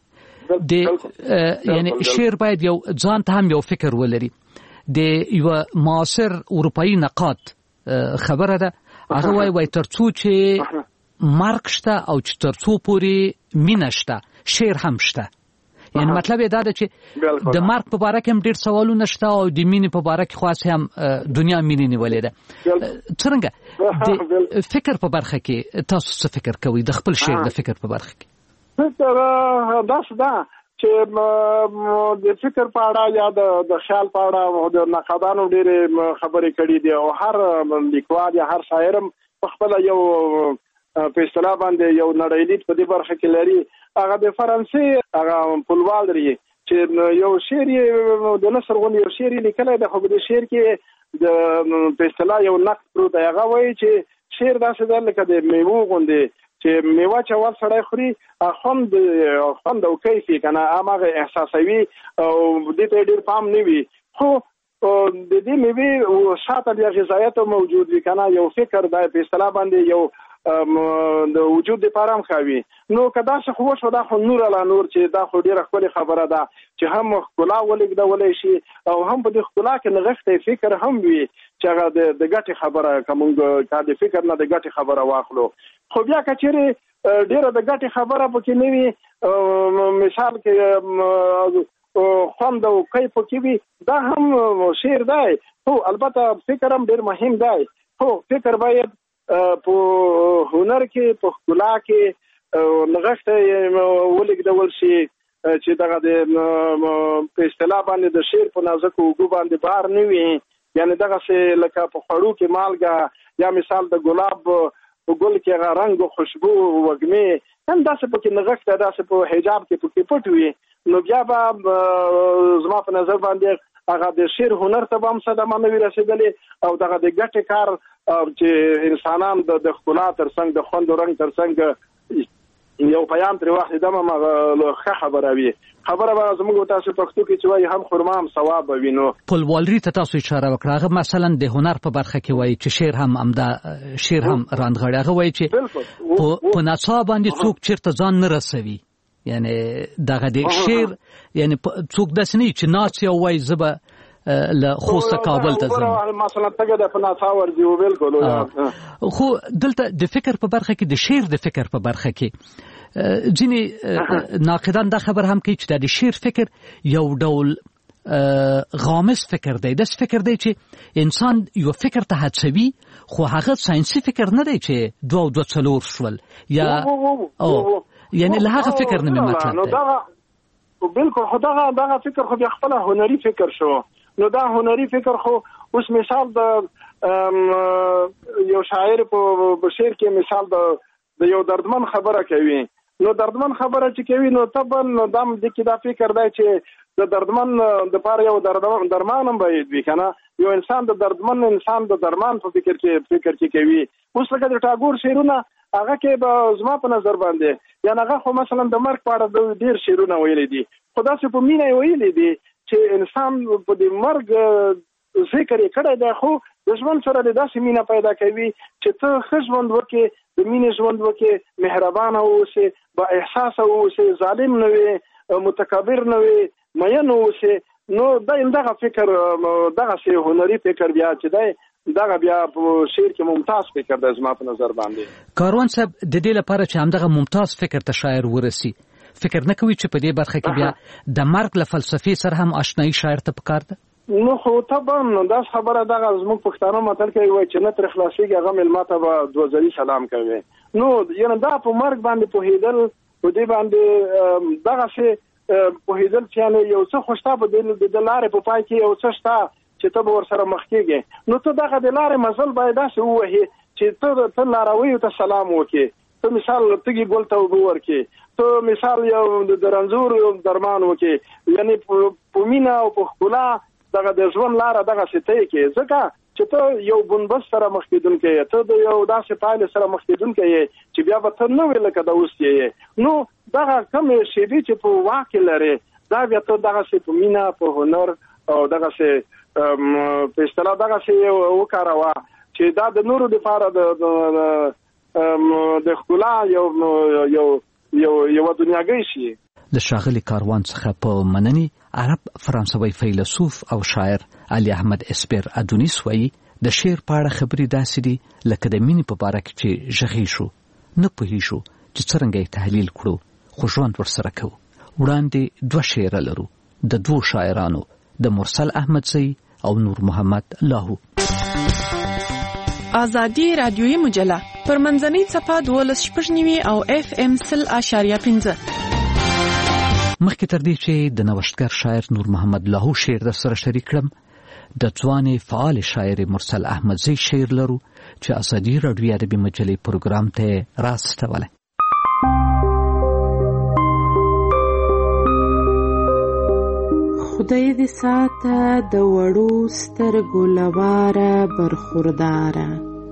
S14: یعنی شعر باید یو ځان ته هم یو فکر ولري. د یو معاصر اروپایي نقاد خبره ده، هغه وایي ترڅو چې مرګ شته او چې ترڅو پورې مینه شته شعر هم شته. یعنی مطلب دا ده چې د مرګ په باره کې هم ډېر سوالونه شته او د مینې په باره کې خاص هم دنیا مینې نیولې ده. څرنګه د فکر په برخه کې تاسو څه فکر کوئ د خپل شعر د فکر په برخه کې؟
S15: فکر داس ده چې د فکر په اړه یا د خیال په اړه د نقادانو ډېرې خبرې کړي دي او هر لیکوال یا هر شاعر په خپل یو په اصطلاح باندې یو نړیلید په دې برخه کې لري. هغه د فرانسې هغه پولوال لري چې یو شعر د نثر غونډې یو شعر لیکلی دی، خو په دې شعر کې د په اصطلاح یو نقد پروت دی. هغه وایي چې شعر داسې ده لکه د میوو غوندې چې میوه چې اول سړی خوري خوند او کیف یې که نه هماغه احساسوي او دې ته یې ډېر پام نه وي، خو د دې میوې شاته بیا غذایت موجود وي که نه، یو فکر دی په اصطلاح باندې یو د وجود لپاره هم خاوي. نو که داسې خو وشو دا خو نور علا نور چې دا خو ډېره ښکلې خبره ده چې هم ښکلا ولېږدولی شي او هم په دې ښکلا کې نغښتی فکر هم وي چې هغه د ګټې خبره که موږ د فکر نه د ګټې خبره واخلو. خو بیا که چېرې ډېره د ګټې خبره پکې نه وي، مثال کې خوند او کیف پکې وي، دا هم شعر دی. خو البته فکر هم ډېر مهم دی. خو فکر باید په هنر کې په ښکلا کې نغښتی ولېږدول شي چې دغه د په اصطلاح باندې د شعر په نازکو اوږو باندې بار نه وي، یعنی دغسې لکه په خوړو کې مالګه یا مثال د ګلاب په ګل کې هغه رنګ او خوشبو وږمې هم داسې پکې نغښتی داسې په حجاب کې پکې پټ وي، نو بیا به زما په نظر باندې هغه د شعر هنر ته به هم صدمه نه وي رسېدلې او دغه د ګټې کار چې انسانان د ښکلا ترڅنګ د خوند او رنګ ترڅنګ یو پیام ترې واخلي دا هم ښه خبره وي. خبره به زموږ تاسو پښتو کې چې وایي هم خرما هم ثواب به وي. نو
S14: پلوالري ته تاسو اشاره وکړه، هغه مثلا د هنر په برخه کې وایي چې شعر هم راندغړي. هغه وایي چې په نڅا باندې څوک چېرته ځان نه رسوي، یعنی دغه د شعر یعنی څوک داسې نه چې ناڅي او وایي زه به له خوسته کابل ته ځم
S15: مثلا تګه د فناڅا ورځي. بالکل.
S14: خو دلته د فکر په برخه کې د شعر د فکر په برخه کې ځینې ناقدان دا خبر هم کوي چې د شعر فکر یو ډول غامض فکر دی، داس فکر دی چې انسان یو فکر ته هڅوي خو هغه ساينسي فکر نه دی چې 2 شول یا یعنی له هغه فکر نه مطلب دی.
S15: بالکل. خو دغه فکر خو بیا خپل هنري فکر شو. نو دا هنري فکر خو اوس مثال د یو شاعر په شعر کې مثال د یو دردمن خبره کوي، نو دردمن خبره چې کوي نو طبعا دام د کې دا فکر دی چې د دردمن د پاره یو درمان هم باید وي کنه. یو انسان د دردمن انسان د درمان په فکر کې کوي. اوس لکه د ټاګور شعرونه هغه کې به زما په نظر باندې یا هغه خو مثلا د مرګ په اړه ډیر شعرونه ویلي دي، خدا سي په مینه ویلي دي چې انسان په دې مرګ ذکر یې کړی دی، خو د ژوند سره د داسې مینه پیدا کوي چې ته ښه ژوند وکړې، د مینې ژوند وکړې، مهربانه اوسې، با احساسه اوسې، ظالم نه وي، متکبر نه وي، مین اوسې. نو دغه فکر دغه سي هنري فکر بیا چې دی دغه بیا په شعر کې ممتاز فکر د زما په نظر باندې.
S14: کاروان صاحب د دې لپاره چې همدغه ممتاز فکر ته شاعر ورسي، فکر نه کوي چې په دې برخه کې بیا د مرګ له فلسفي سره هم آشنایی شاعر ته پکار ده؟
S15: نو خو طبعا دا خبره دغه زموږ پښتانه متل کوي وای چې نه تر خلاصيږي هغه ملما ته به دوزري سلام کوي. نو یعنی دا په مرګ باندې پوهیدل په دې باندې دغه څه پوهیدل چې یو څه خوشتا په د لارې په پای کې یو څه شتا چې ته ور سره مخ کېږي، نو ته دغه د لارې مزل باید داسې ووهي چې ته لاروي ته سلام وکړي، ته مثال تګي ګول ته ورکې، ته مثال یو د رنځور درمان وکړي، یعنی په مینا او په ښکلا دغه د ژوند لاره دغه ستې کې ځکه چې ته یو بنبست سره مخ کېدونکې، ته د یو داسې پایلې سره مخ کېدونکې چې بیا به ته نه وې لکه د اوس یې. نو دغه کمې شیبې چې په واقع لري دا بیا ته دغسې په مینه په هنر او دغسې په اصطلاح دغسې وکاروه چې دا د نورو دپاره د ښکلا یوه دنیاګۍ شي.
S14: د ښاغلي کاروان څخه په مننې عرب فرانسوي فیلسوف او شاعر علي احمد اسپیر ادونیس وایي د شعر په اړه خبرې داسې دي لکه د مینې په باره کې چې ژغې شو نه پوهېږو چې څرنګه یې تحلیل کړو، خو ژوند ورسره کوو. وړاندې 2 شعره لرو د 2 شاعرانو د مرسل احمدزی او نور محمد لاهو.
S1: آزادي رادیویي مجله پر منځنۍ څپه 12.9 او FM 100.5.
S14: مخکې تر دې چې د نوښتګر شاعر نور محمد لاهو شعر در سره شریک کړم، د ځوانې فعال شاعر مرسل احمدزی شعر لرو چې آزادي رادیویي ادبي مجلې پروګرام ته راستولی.
S16: خدای دې ساته د وړو سترګو لواره برخورداره،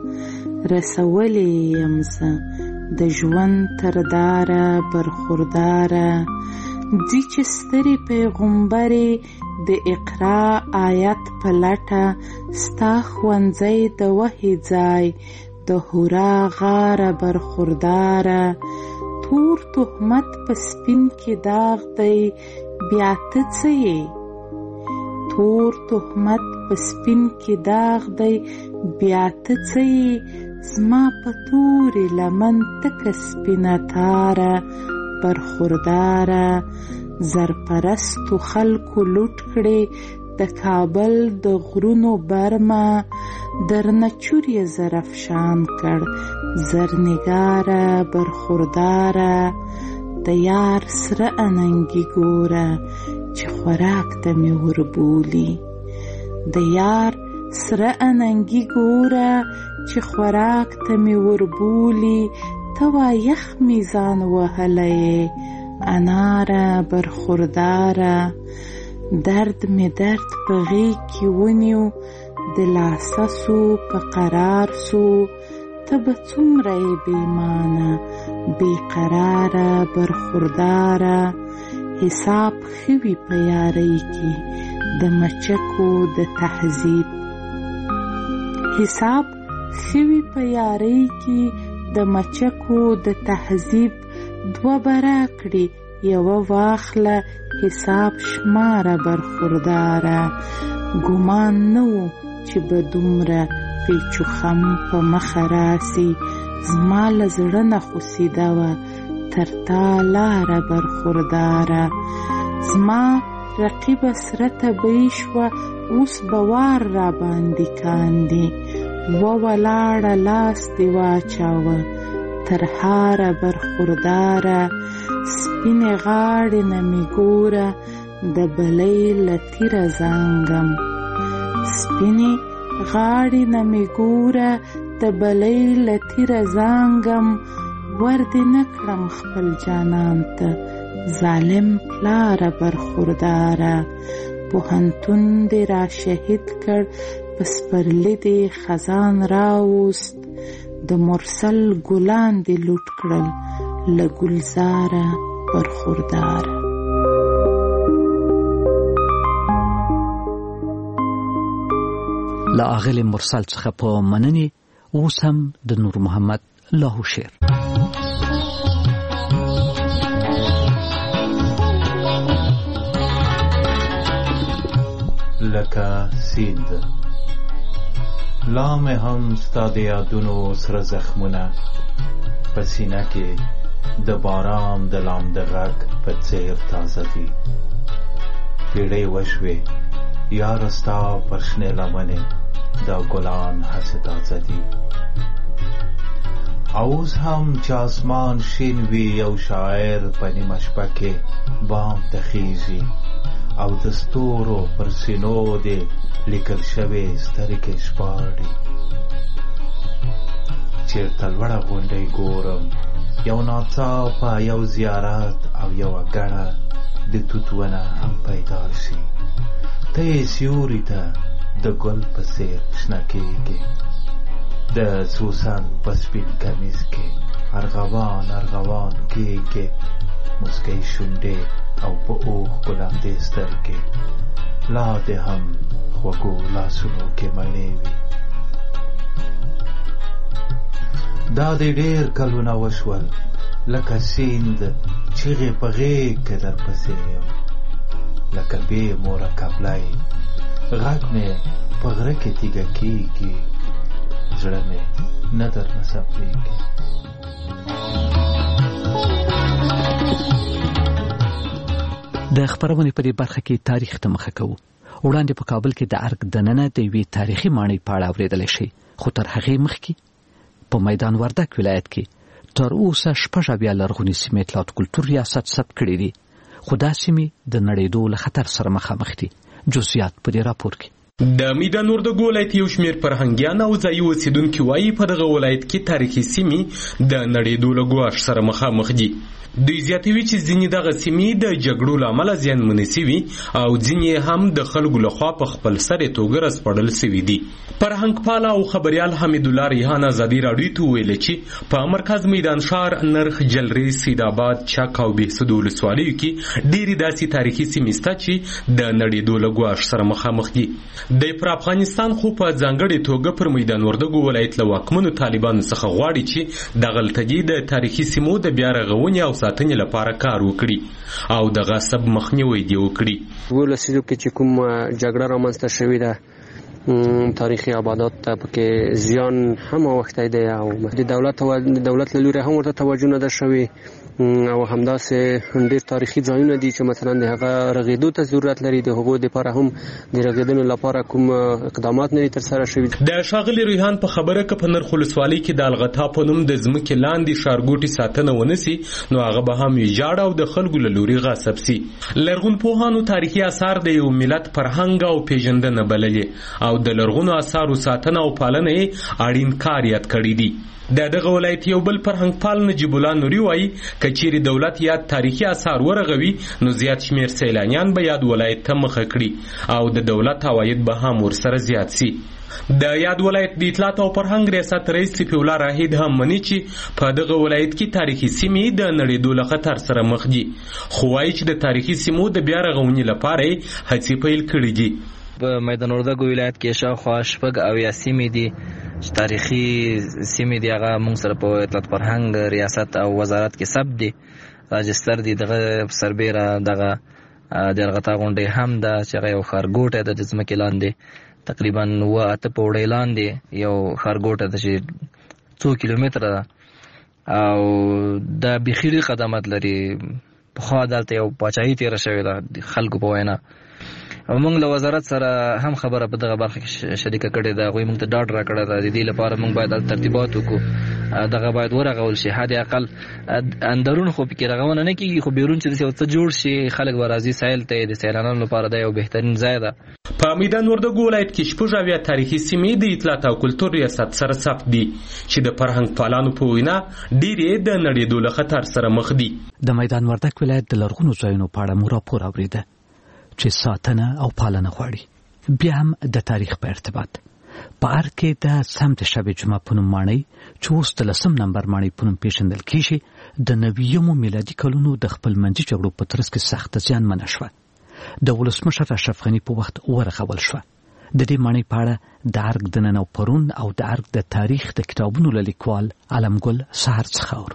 S16: رسولې یم زه د ژوند تر داره برخورداره، دی چې سترې پیغمبرې د اقرا آیت په لټه، ستا ښوونځی د وحي ځای د حورا غاره برخورداره، تور تهمت په سپین کې داغ دی بیا ته څه یې، تور تهمت په سپین کې داغ دی بیا ته څه یې، زما په تورې لمن تکه سپینه تاره برخورداره، زرپرستو خلکو لوټ کړې د کابل د غرونو برمه، درنه چورې زرافشان کړ زرنګاره برخورداره، د یار سره اننګي ګوره چې خوراک ته مې وربولي، د یار سره اننګي ګوره چې خوراک ته مې وربولي، ته وا یخ میزان وهلی اناره برخورداره، درد می درد په غیږ کې ونیو د لاسه سو په قرار سو، ته به څومره یې بېمانه بېقراره برخورداره، حساب ښه وي په یارۍ کې د مچکو د تهذیب، حساب ښه وي په یارۍ کې د مچکو د تهذیب، 2 بره کړي یوه واخله حساب شماره برخورداره، ګمان نه و چې به دومره پیچو خم په مخه راسي، زما له زړه نه خوسیده وه تر تا لاره برخورداره، زما رقیبه سره طبیعي شوه اوس به وار را باندې کاندي، ولاړه لاس دی واچاوه تر هاره برخورداره، سپینې غاړې نه مې ګوره د بلۍ له تیره زانګم، سپینې غاړې نه مې ګوره د بلۍ له تیره زانګم، ور دې نه کړم خپل جانان ته ظالم پلاره برخورداره، پوهنتون دې را شهید کړ په سپرلي دې خزان راوست، د مرسل ګلان دې لوټ کړل له ګلزاره برخورداره.
S14: له اغلې مرسل څخه په مننې اوس هم د نور محمد لاهو شعر.
S17: لکه سیند لا مې هم ستا د یادونو سره زخمونه په سینه کې د باران د لامده غږ په څېر تازه دي. پیړۍ وشوې یاره ستا پر شنې لمنې دا ګلان هسې تازه دي. اوس هم چې اسمان شین وي یو شاعر په نیمه شپه کې بام ته خیژي او د ستورو پر سینو دې لیکل شوې سترګې شپاړي. چېرته لوړه غونډۍ ګورم یو ناڅاپه یو زیارت او یوه ګړه د توت ونه هم پیدا شي. ته یې سیوري ته د ګل په څېر شنه کېږي. د سوسن په سپین کمیز کې ارغوان ارغوان کېږي. مسکۍ شونډې او په اوښ ګلندې سترګې لا دې هم خوږو لاسونو کې مڼې وي. دا دې ډېر کلونه وشول لکه سیند چغې په غېږ کې درپسې یم. لکه بې موره کپلی غږ مې په غره کې تیږه کېږي. زړه مې نه درنه څپېږي.
S14: د خبرونې په دې برخه کې تاریخ ته مخه کوو. وړاندې په کابل کې د ارګ دننه د یوې تاریخي ماڼۍ په اړه اورېدلی شئ، خو تر هغې مخکې په میدان وردګ ولایت کې تر اوسه 86 لرغونې سیمې اطلاعات کلتور ریاست ثبت کړي دي، خو دا سیمې د نړېدو له خطر سره مخامخ دي. جزئیات په دې راپور کې.
S2: د میدان وردګ ولایت یو شمېر فرهنګیان او ځایي اوسیدونکي وایي په دغه ولایت کې تاریخي سیمې د نړېدو له ګواښ سره مخامخ دي. دوی زیاتوي چې ځینې دغه سیمې د جګړو له امله زیانمنې سوي او ځینې هم د خلکو لخوا په خپل سر توګه رسپړل سوي دي. فرهنګپال او خبریال حمید الله ریحان ازادي راډیو ته ویل چې په مرکز میدان ښار، نرخ، جلریز، سیدآباد، چک او بهسود ولسوالیو کې ډېرې داسې تاریخي سیمې شته چې د نړېدو له ګواښ سره مخامخ دي. د پر افغانستان خو په ځانګړې توګه پر میدان وردګ ولایت له واکمنو طالبانو څخه غواړي چې د غلطګي د تاریخي سیمو د بیا رغونې او ساتنې لپاره کار وکړي او د غصب مخنیوی دی وکړي.
S6: ولسیدو کې چې کوم جګړه رامنځته شوې ده تاریخي آبادات ته پکې زیان هم اوښتی دی او د دولت له لوري هم ورته توجه نه ده شوې او همداسې ډېر تاریخي ځایونه دي چې مثلا د هغه رغېدو ته ضرورت لري. د هغو دپاره هم د رغېدنې لپاره کوم اقدامات نه دي ترسره شوي.
S2: د ښاغلي ریحان په خبره که په نرخ ولسوالۍ کې د الغتا په نوم د ځمکې لاندې ښارګوټي ساتنه ونه سي نو هغه به هم ویجاړ او د خلکو له لوري غصب سي. لرغونپوهانو تاریخي آثار د یو ملت فرهنګ او پیژندنه بللې او د لرغونو آثارو ساتنه او پالنه یې اړین کار یاد کړی دي. د دغه ولایت یو بل فرهنګپال نجیب الله نوري وایي که چیرې دولت یاد تاریخي آثار ورغوي نو زیات شمېر سیلانیان به یاد ولایت ته مخه کړي او د دولت عواید به هم ورسره زیات سي. د یاد ولایت د اطلاعات او فرهنګ ریاست رئیس صفی الله راهید هم مني چې په دغه ولایت کې تاریخي سیمې د نړېدو له خطر سره مخ دي، خو وایي چې د تاریخي سیمو د بیا رغونې لپاره هڅې پیل کړي دي.
S7: په میدان وردګ ولایت کې شاوخوا 86 سیمې دي چې تاریخي سیمې دي. هغه موږ سره په اطلاعات فرهنګ ریاست او وزارت کې ثبت دي، راجستر دي. دغه سربیره دغه د الغتا غونډۍ هم ده چې هغه یو ښارګوټی ده د ځمکې لاندې تقریبا 8 پوړۍ لاندې یو ښارګوټی ده چې 2 کیلومتره ده او دا بیخي ډېر قدامت لري. پخوا دلته یو پاچاهي تېره شوې ده د خلکو په وینا او موږ له وزارت سره هم خبره په دغه برخه کې شریکه کړې ده. هغوی موږ ته ډاډ راکړی ده د دې لپاره موږ باید ترتیبات وکړو، دغه باید ورغول شي. حد اقل اندرون خو پکې رغونه نه کېږي، خو بیرون چې داسې یو څه جوړ شي خلک به راځي سیل ته. د سیلانانو لپاره دا یو بهترین ځای ده.
S2: په میدان وردګ ولایت کې 86 تاریخي سیمې د اطلاعات او کلتور ریاست سره ثبت دي چې د فرهنګپالانو په وینا ډېرې د نړېدو له خطر سره مخ دي.
S14: د میدان وردګ ولایت د لرغونو ځایونو په اړه مو راپور اورېده چې ساتنه او پالنه غواړي. بیا هم د تاریخ په ارتباط په ارګ کې د سمت شب جمعه په نوم ماڼۍ چې اوس د 10 نمبر ماڼۍ په نوم پیژندل کیږي د 90 میلادي کلونو د خپلمنځي جګړو په ترڅ کې سخت زیانمنه شوه. د ولسمشر اشرف غني په وخت ورغول شوه. د دې ماڼۍ په اړه د ارګ د نن او پرون او د ارګ د تاریخ د کتابونو لیکوال علمګل سحر څخه اورو.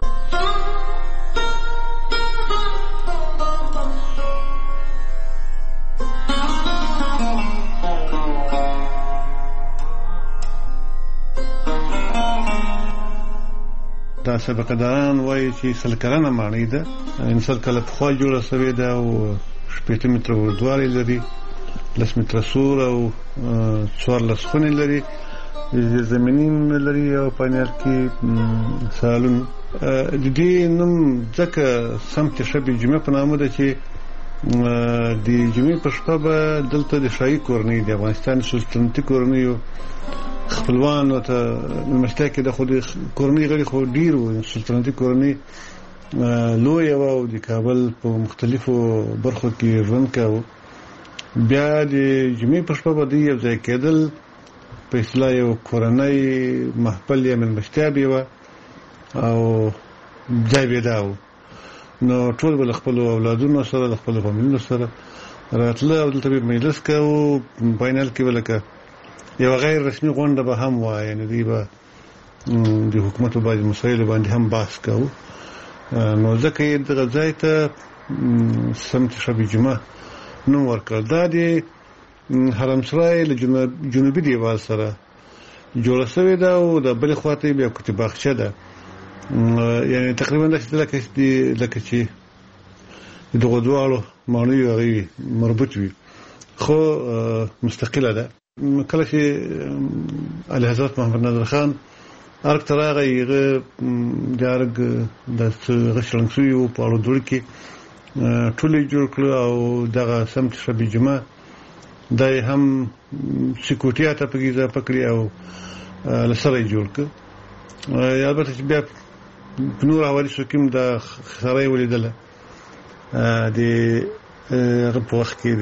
S18: دا سبقداران وایي چې سلکلنه ماڼۍ ده، یعنې سل کاله پخوا جوړه سوې ده او 80 متره اوږدوالی لري، 10 متره سور او 14 خونې لري، زمیني لري او په نهر کې سالون. د دې نوم ځکه سمت شب جمعه په نامه ده چې د جمعې په شپه به دلته د شاهي کورنۍ د افغانستان سلطنتي کورنیو خپلوان ته مېلمستیا کېده، خو د کورنۍ غړي خو ډېر وو. سلطنتي کورنۍ لویه وه او د کابل په مختلفو برخو کې ژوند کاوه. بیا د جمعې په شپه به دوی یو ځای کېدل، په اصطلاح یو کورنۍ محفل یا مېلمستیا به وه او ځای به دا و. نو ټول به له خپلو اولادونو سره له خپلو فامیلونو سره راتله او دلته به مجلس کوو. په فاینل کې به لکه یو غیر رسمي غونډه به هم وه، یعنې دوی به د حکومت په بعضې مسایلو باندې هم بحث کوو. نو ځکه یې دغه ځای ته سمت شب جمعه نوم ورکړ. دا د حرمسرای له جنوبي دیوال سره جوړه سوې ده او د بلې خواته یې بیا کوټې باغچه ده، یعنې تقریبا داسې لکه چې د دغو دواړو ماڼیو هغې مربوط وي، خو مستقله ده. کله چې اعلی حضرت محمد نادر خان ارګ ته راغی، هغه د ارګ د هغه شړنګ شوي وو په اړو دوړ کې ټول یې جوړ کړه او دغه سمت شب جمعه دا یې هم سکوټیا ته پکې اضافه کړي او له سره یې جوړ کړه. البته چې بیا په نور حوالې شو کې د خره یې ولیدله د هغه په وخت کې د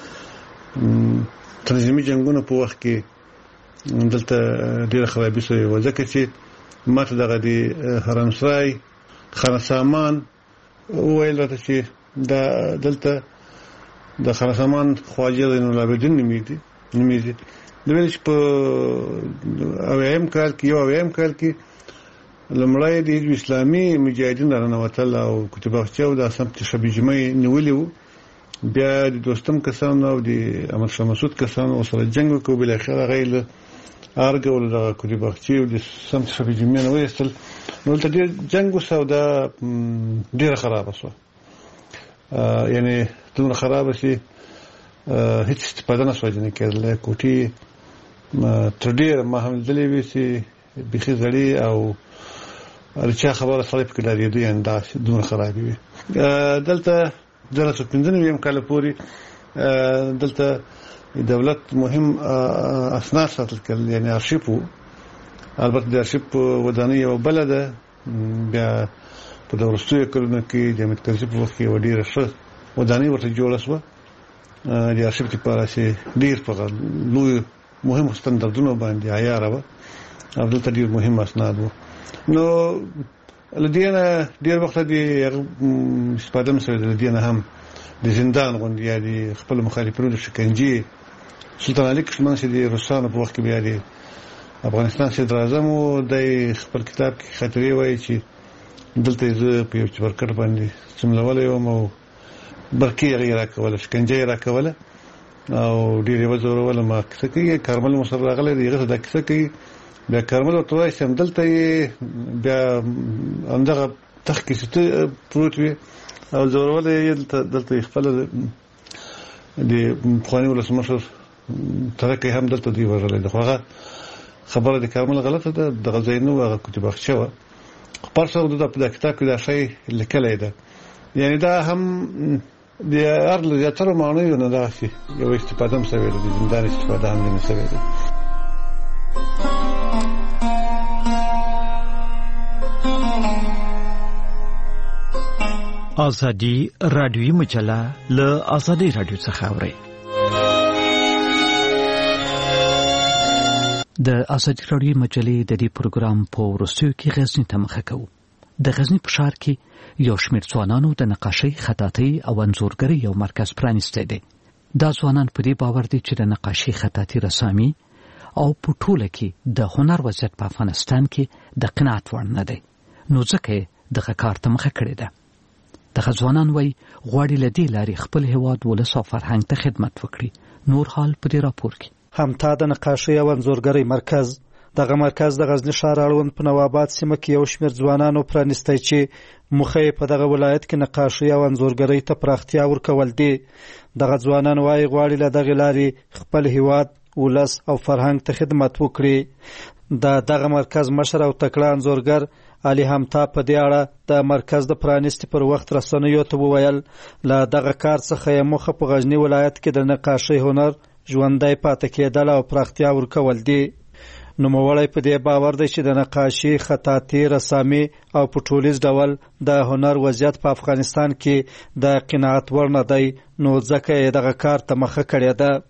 S18: تنظیمي جنګونو په وخت کې دلته ډېره خرابي سوې وه، ځکه چې ما ته دغه د حرمسرای خانه سامان وویل راته چې دا دلته د خانه سامان خواجه زین العابدین نومېږي. د ویل چې په 80 کال کې لومړی د حزب اسلامي مجاهدین راننوتل او کوټې باغچه او د سمت شب جمعه نیولي وو. بیا د دوستم کسانو او د احمد شاه مسعود کسانو سره جنګ وکړو، بالاخره هغه یې له ارګ او له دغه کوټې باغچې او د سمت شب جمعې نه وایستل. نو دلته ډېر جنګ وسو او دا ډېره خرابه سوه، یعنې دومره خرابه چې هېڅ استفاده نه سوه ځینې کېدلی. کوټې تر ډېره ما هم لیدلې وې چې بیخي زړې او د چا خبره سړی پکې ډارېده، یعنې داسې دومره خرابې وې. دلته 1995 کال پورې دلته دولت مهم اسناد ساتل کېدل، یعنې ارشیف وو. البته د ارشیف ودانۍ یوه بله ده، بیا په د وروستیو کلونو کې د حامد کرزي په وخت کې یوه ډېره ښه ودانۍ ورته جوړه شوه د ارشیف لپاره چې ډېر په لویو مهمو ستندردونو باندې عیاره وه او دلته ډېر مهم اسناد وو. نو له دې نه ډېر وخت د استفاده هم سوې ده. له دې نه هم د زندان غوندې یا د خپلو مخالفینو د شکنجې سلطان علي کشمن چې د روسانو په وخت کې بیا د افغانستان صدر اعظم و، دی خپل کتاب کې خاطرې وایي چې دلته یې زه په یو چپرکټ باندې څملولی وم او برقي هغه یې راکوله، شکنجه یې راکوله او ډېر یې وځورولم. ما کیسه کوي، کارمل مو سره راغلی دی، هغه ته دا کیسه کوي. بیا کارمل ورته وایي چې همدلته یې بیا همدغه تخت کې پروت وي او زورولی یې دلته یې خپله د پخواني ولسمشر ترکه هم دلته دوی وژلی دی. خو هغه خبره د کارمل غلطه ده، دغه ځای نه و، هغه کوټې باغچه وه. خو پرسه د په کتاب کې دا شی لیکلی ده، یعنې دا هم د هر له زیاترو ماڼیو نه دغسې یوه استفاده هم سوې ده، د زندان استفاده هم ځینې سوې ده.
S14: ازادي رادیوي مجله له ازادي رادیو څخه اورئ. د ازادي راډیو مجلې د دې پروګرام په وروستیو کې غزني ته مخه کوو. د غزني په ښار کې یو شمېر ځوانانو د نقاشۍ، خطاطۍ او انځورګرۍ یو مرکز پرانیستی دی. دا ځوانان په دې باور دي چې د نقاشۍ، خطاطۍ، رسامي او په ټوله کې د هنر وضعیت په افغانستان کې د قناعت وړ نه دی، نو ځکه یې دغه کار ته مخه کړې ده. دغه ځوانان وایي غواړي له دې لارې خپل هېواد، ولس او فرهنګ ته خدمت وکړي. نور حال په دې راپور کې.
S8: همتا د نقاشۍ او انځورګرۍ مرکز. دغه مرکز د غزني ښار اړوند په نواباد سیمه کې یو شمېر ځوانانو پرانیستی چې موخه یې په دغه ولایت کې نقاشۍ او انځورګرۍ ته پراختیا ورکول دي. دغه ځوانان وایي غواړي له دغې لارې خپل هېواد، ولس او فرهنګ ته خدمت وکړي. دغه مرکز مشر او تکړه انځورګر علي همتا په دې اړه د مرکز د پرانیستي پر وخت رسنیو ته وویل له دغه کار څخه یې موخه په غزني ولایت کې د نقاشۍ هنر ژوندی پاتې کېدل او پراختیا ورکول دي. نوموړی په دې باور دی چې د نقاشي، خطاطي، رسامي او په ټولیز ډول د هنر وضعیت په افغانستان کې د قناعت وړ نه دی، نو ځکه یې دغه کار ته مخه کړې ده.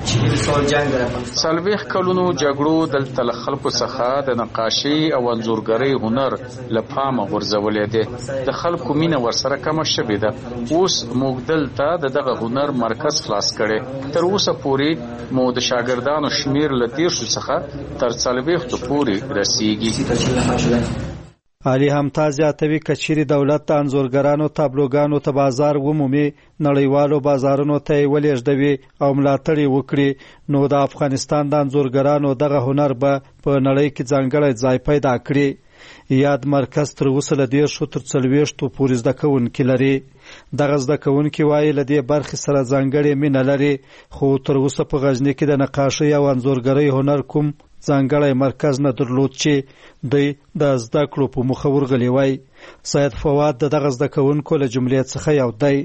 S19: 40 کلونو جګړو دلته له خلکو څخه د نقاشي او انځورګرۍ هنر له پامه غورځولې دی. د خلکو مینه ورسره کمه شوې ده. اوس موږ دلته دغه هنر مرکز خلاص کړي. تر اوسه پورې مو د شاګردانو شمیر له 30 څخه تر 40 پورې رسیږي.
S8: علي همتا زیاتوي که چیرې دولت د انځورګرانو تابلوګانو ته بازار ومومي، نړیوالو بازارونو ته یې ولېږدوي او ملاتړ یې وکړي، نو د افغانستان د انځورګرانو دغه هنر به په نړۍ کې ځانګړی ځای پیدا کړي. یاد مرکز تر اوسه له 10 تر 40 پورې زده کوونکي لري. دغه زده کوونکي وایي له دې برخې سره ځانګړې مینه لري، خو تر اوسه په غزني کې د نقاشۍ او انځورګرۍ هنر کوم ځانګړی مرکز نه درلود چې دوی د زده کړو په موخه ورغلی وای. سید فواد دغه زده کوونکو له جملې څخه یو دی.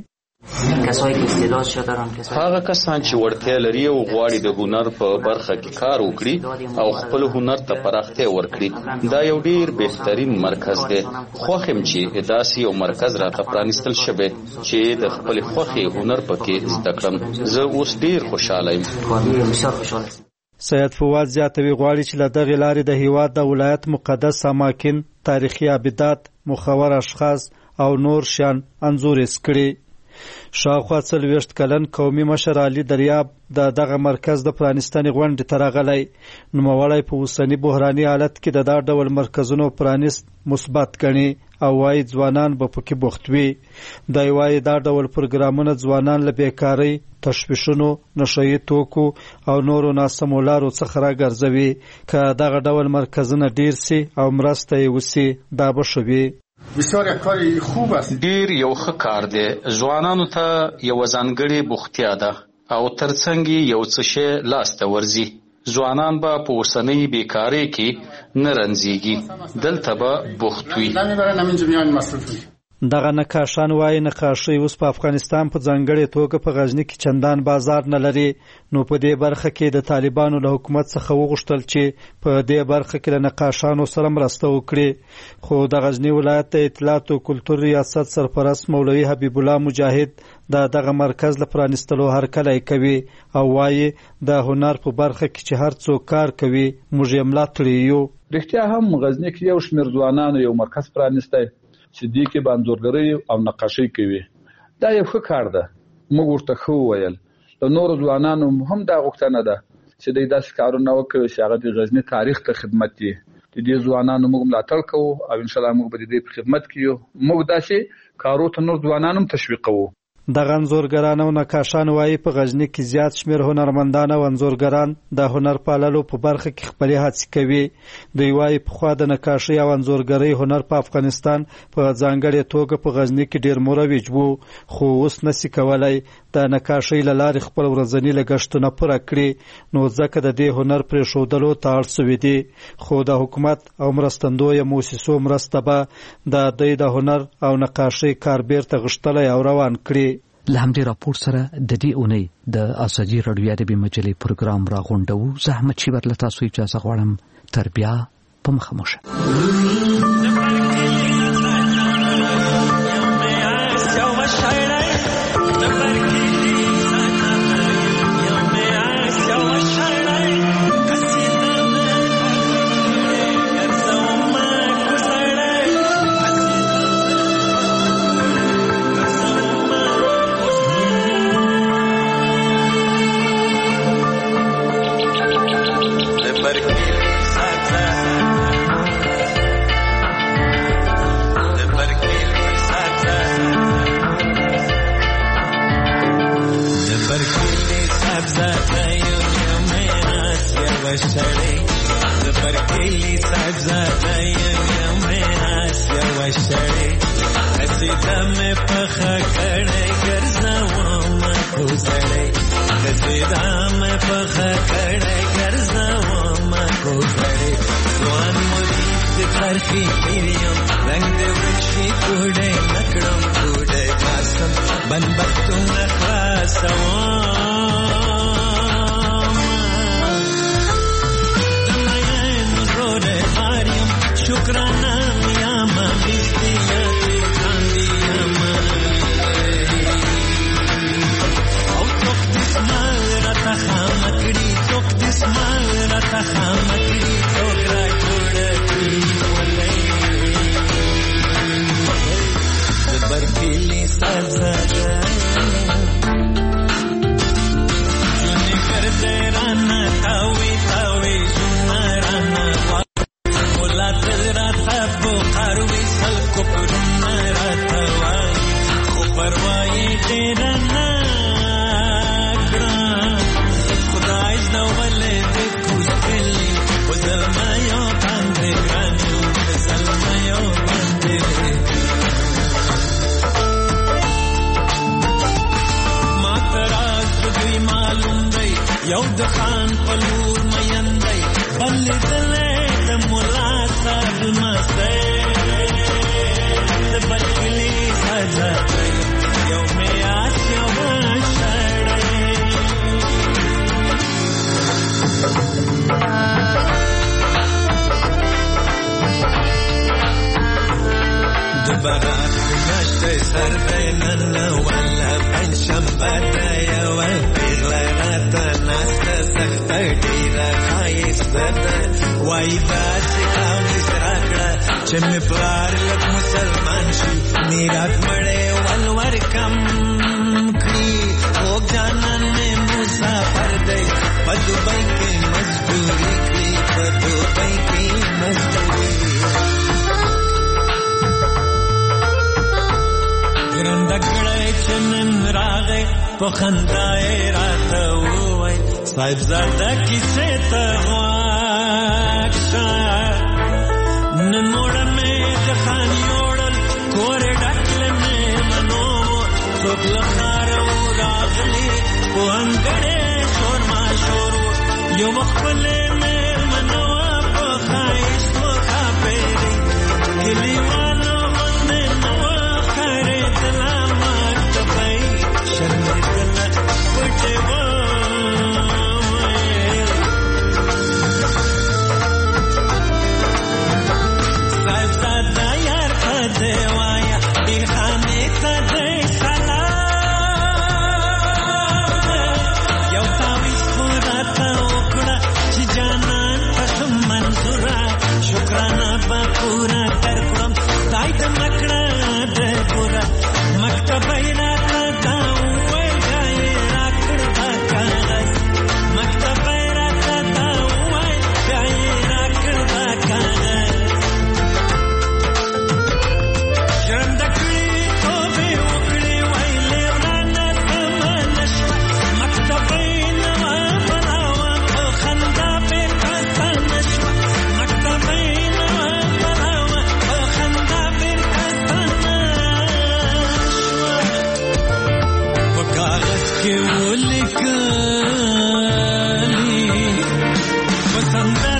S10: هغه کسان چې وړتیا لري او غواړي د هنر په برخه کې کار وکړي او خپل هنر ته پراختیا ورکړي، دا یو ډیر بهترین مرکز دی. خوښ یم چې داسې یو مرکز راته پرانیستل شوی چې د خپل خوښې هنر پکې زده کړم. زه اوس ډیر خوشاله یم.
S8: سید فواد زیاتوي غواړي چې له دغې لارې د هېواد د ولایت مقدس اماکن، تاریخي ابدات، مخور اشخاص او نور شیان انځوریز کړي. شاوخوا 40 کلن قومي مشر علي دریاب دغه مرکز د پرانیستنې غونډې ته راغلی. نوموړی په اوسني بحراني حالت کې د دا ډول مرکزونو پرانیست مثبت ګڼي او وایي ځوانان به پکې بوخت وي. دی وایي دا ډول پروګرامونه ځوانان له بیکارۍ، تشویشونو، نشهیي توکو او نورو ناسمو لارو څخه راګرځوي. که دغه ډول مرکزونه ډیر سي او مرسته یې وسي، دا به ښه وي.
S19: ډیر یو ښه کار دی. ځوانانو ته یو ځانګړې بوختیا ده او ترڅنګ یو څه شی لاسته ورځي. ځوانان به په اوسنۍ بیکارۍ کې نه رنځېږي، دلته به بوخت وي.
S8: دغه نقاشان وایي نقاشۍ اوس په افغانستان په ځانګړې توګه په غزني کې چندان بازار نه لري، نو په دې برخه کې د طالبانو له حکومت څخه وغوښتل چې په دې برخه کې له نقاشانو سره مرسته وکړي. خو د غزني ولایت د اطلاعات او کلتور ریاست سرپرست مولوي حبیب الله مجاهد دغه مرکز له پرانیستلو هرکلی کوي او وایي د هنر په برخه کې چې هر څوک کار کوي موږ یې ملاتړي یو.
S19: رښتیا هم غزني کې یو شمېر ځوانانو یو مرکز پرانیستی چې دې کې به انځورګرۍ او نقاشۍ کوي. دا یو ښه کار ده. موږ ورته ښه وویل. د نورو ځوانانو هم دا غوښتنه ده چې دوی داسې کارونه وکړي چې هغه د غزني تاریخ ته خدمت وي. د دې ځوانانو موږ ملاتړ کوو او انشاءالله موږ به د دې په خدمت کې یو. موږ داسې کارو ته نور ځوانان هم تشویقوو.
S8: دغه انځورګران او نقاشان وایي په غزني کې زیات شمېر هنرمندان او انځورګران د هنر پاللو په برخه کې خپلې هڅې کوي. دوی وایي پخوا د نقاشۍ او انځورګرۍ هنر په افغانستان په ځانګړې توګه په غزني کې ډېر مروج وو، خو اوس نسي کولی د نقاشۍ له لارې خپل ورځني لګښتونه پوره کړي، نو ځکه د دې هنر پرېښودلو ته اړ سوي دي. خو د حکومت او مرستندویه موسسو مرسته به د دوی د هنر او نقاشۍ کار بیرته غښتلی او روان کړي.
S14: له همدې راپور سره د دې اونۍ د ازادي راډیو ادبي مجلې پروګرام راغونډوو. زه احمد شیبر له تاسو اجازه غواړم. تر بیا په مخه مو شه.
S9: زاده یم میراث یوه شړۍ زبر کلی صاحب زاده یم میراث یوه شړۍ قصیده مې پخه کړې ګرځوم کوزړۍ قصیده مې پخه کړې ګرځوم کوزړۍ ځوان مرید د ترخی پیریم رنگ د وچی کوډې نکړم کوډې باسم بنبختونه خلاصوم دمین روډې ماریم شکرانه یم بیستیاتې کاندی یم او څوک دسمال راته خامکړي څوک دسمال راته خامکړي څوک را جوړه کړي ولې زبر کلی سازده جونې کرده رانا تاوی تاوی جونه رانا ولا تل راته بخاروي خلکو پرونه راته وای خو پروايي ډېر نه ګران خدای زده ولې دې کوشکلي و زلمیو باندې ګران یو زلمیو باندې ما تراز دوی معلوم دی یو د خان په لور مین دی بلېدلی د ملا صاحب مستی د بلکلي سزا دی یو میاس یوه شړۍ د بارات میاشتې سر دی نن ولا پنجشنبه ده یوه پیغله راته ناسته سخته ډېره ښایسته ده وایي داسې قامیز راکړه چې مې پلار لږ مسلمان شي میرات مړی ولور کم کړي خوږ جانان مې مسافر دی په دوبۍ کې مزدوري کړي په دوبۍ کې مزدوري ګرنده کړی چې نن راغی په خندا یې راته وویل صاحبزاده کیسې ته غوږ شه نن موړه مې د خان یوړل کور یې ډک له مېلمنو څوک له ښاره و راغلي په انګړ یې شور ماشور و یوه ښکلې مېلمنه وه په ښایست و ښاپېرې کلیوالو غوندې نه وه ښکارېدله ماته به یې شرمېدله پټې وویل صاحبزاده یار ته دې وایه ډېر خانې ته دې سلام یو تاویز خو راته وکړه چې جانان په ښه منظوره شکرانه به پوره درکړم خدای ته مه کړه د بوره مکتبه یې راته دا وویل بیا یې راکړ دا کاغذ مکتبه یې راته دا وویل بیا یې راکړ دا کاغذ ژرنده کړي توبې وکړې ویلې ورانه سمه نه شوه مکتبه یې نه وه بلاوه په خندا بېرته ستانه شوه مکتبه یې نه وه بلاوه په خندا بېرته ستانه شوه په کاغذ کې ولیکلي په سندره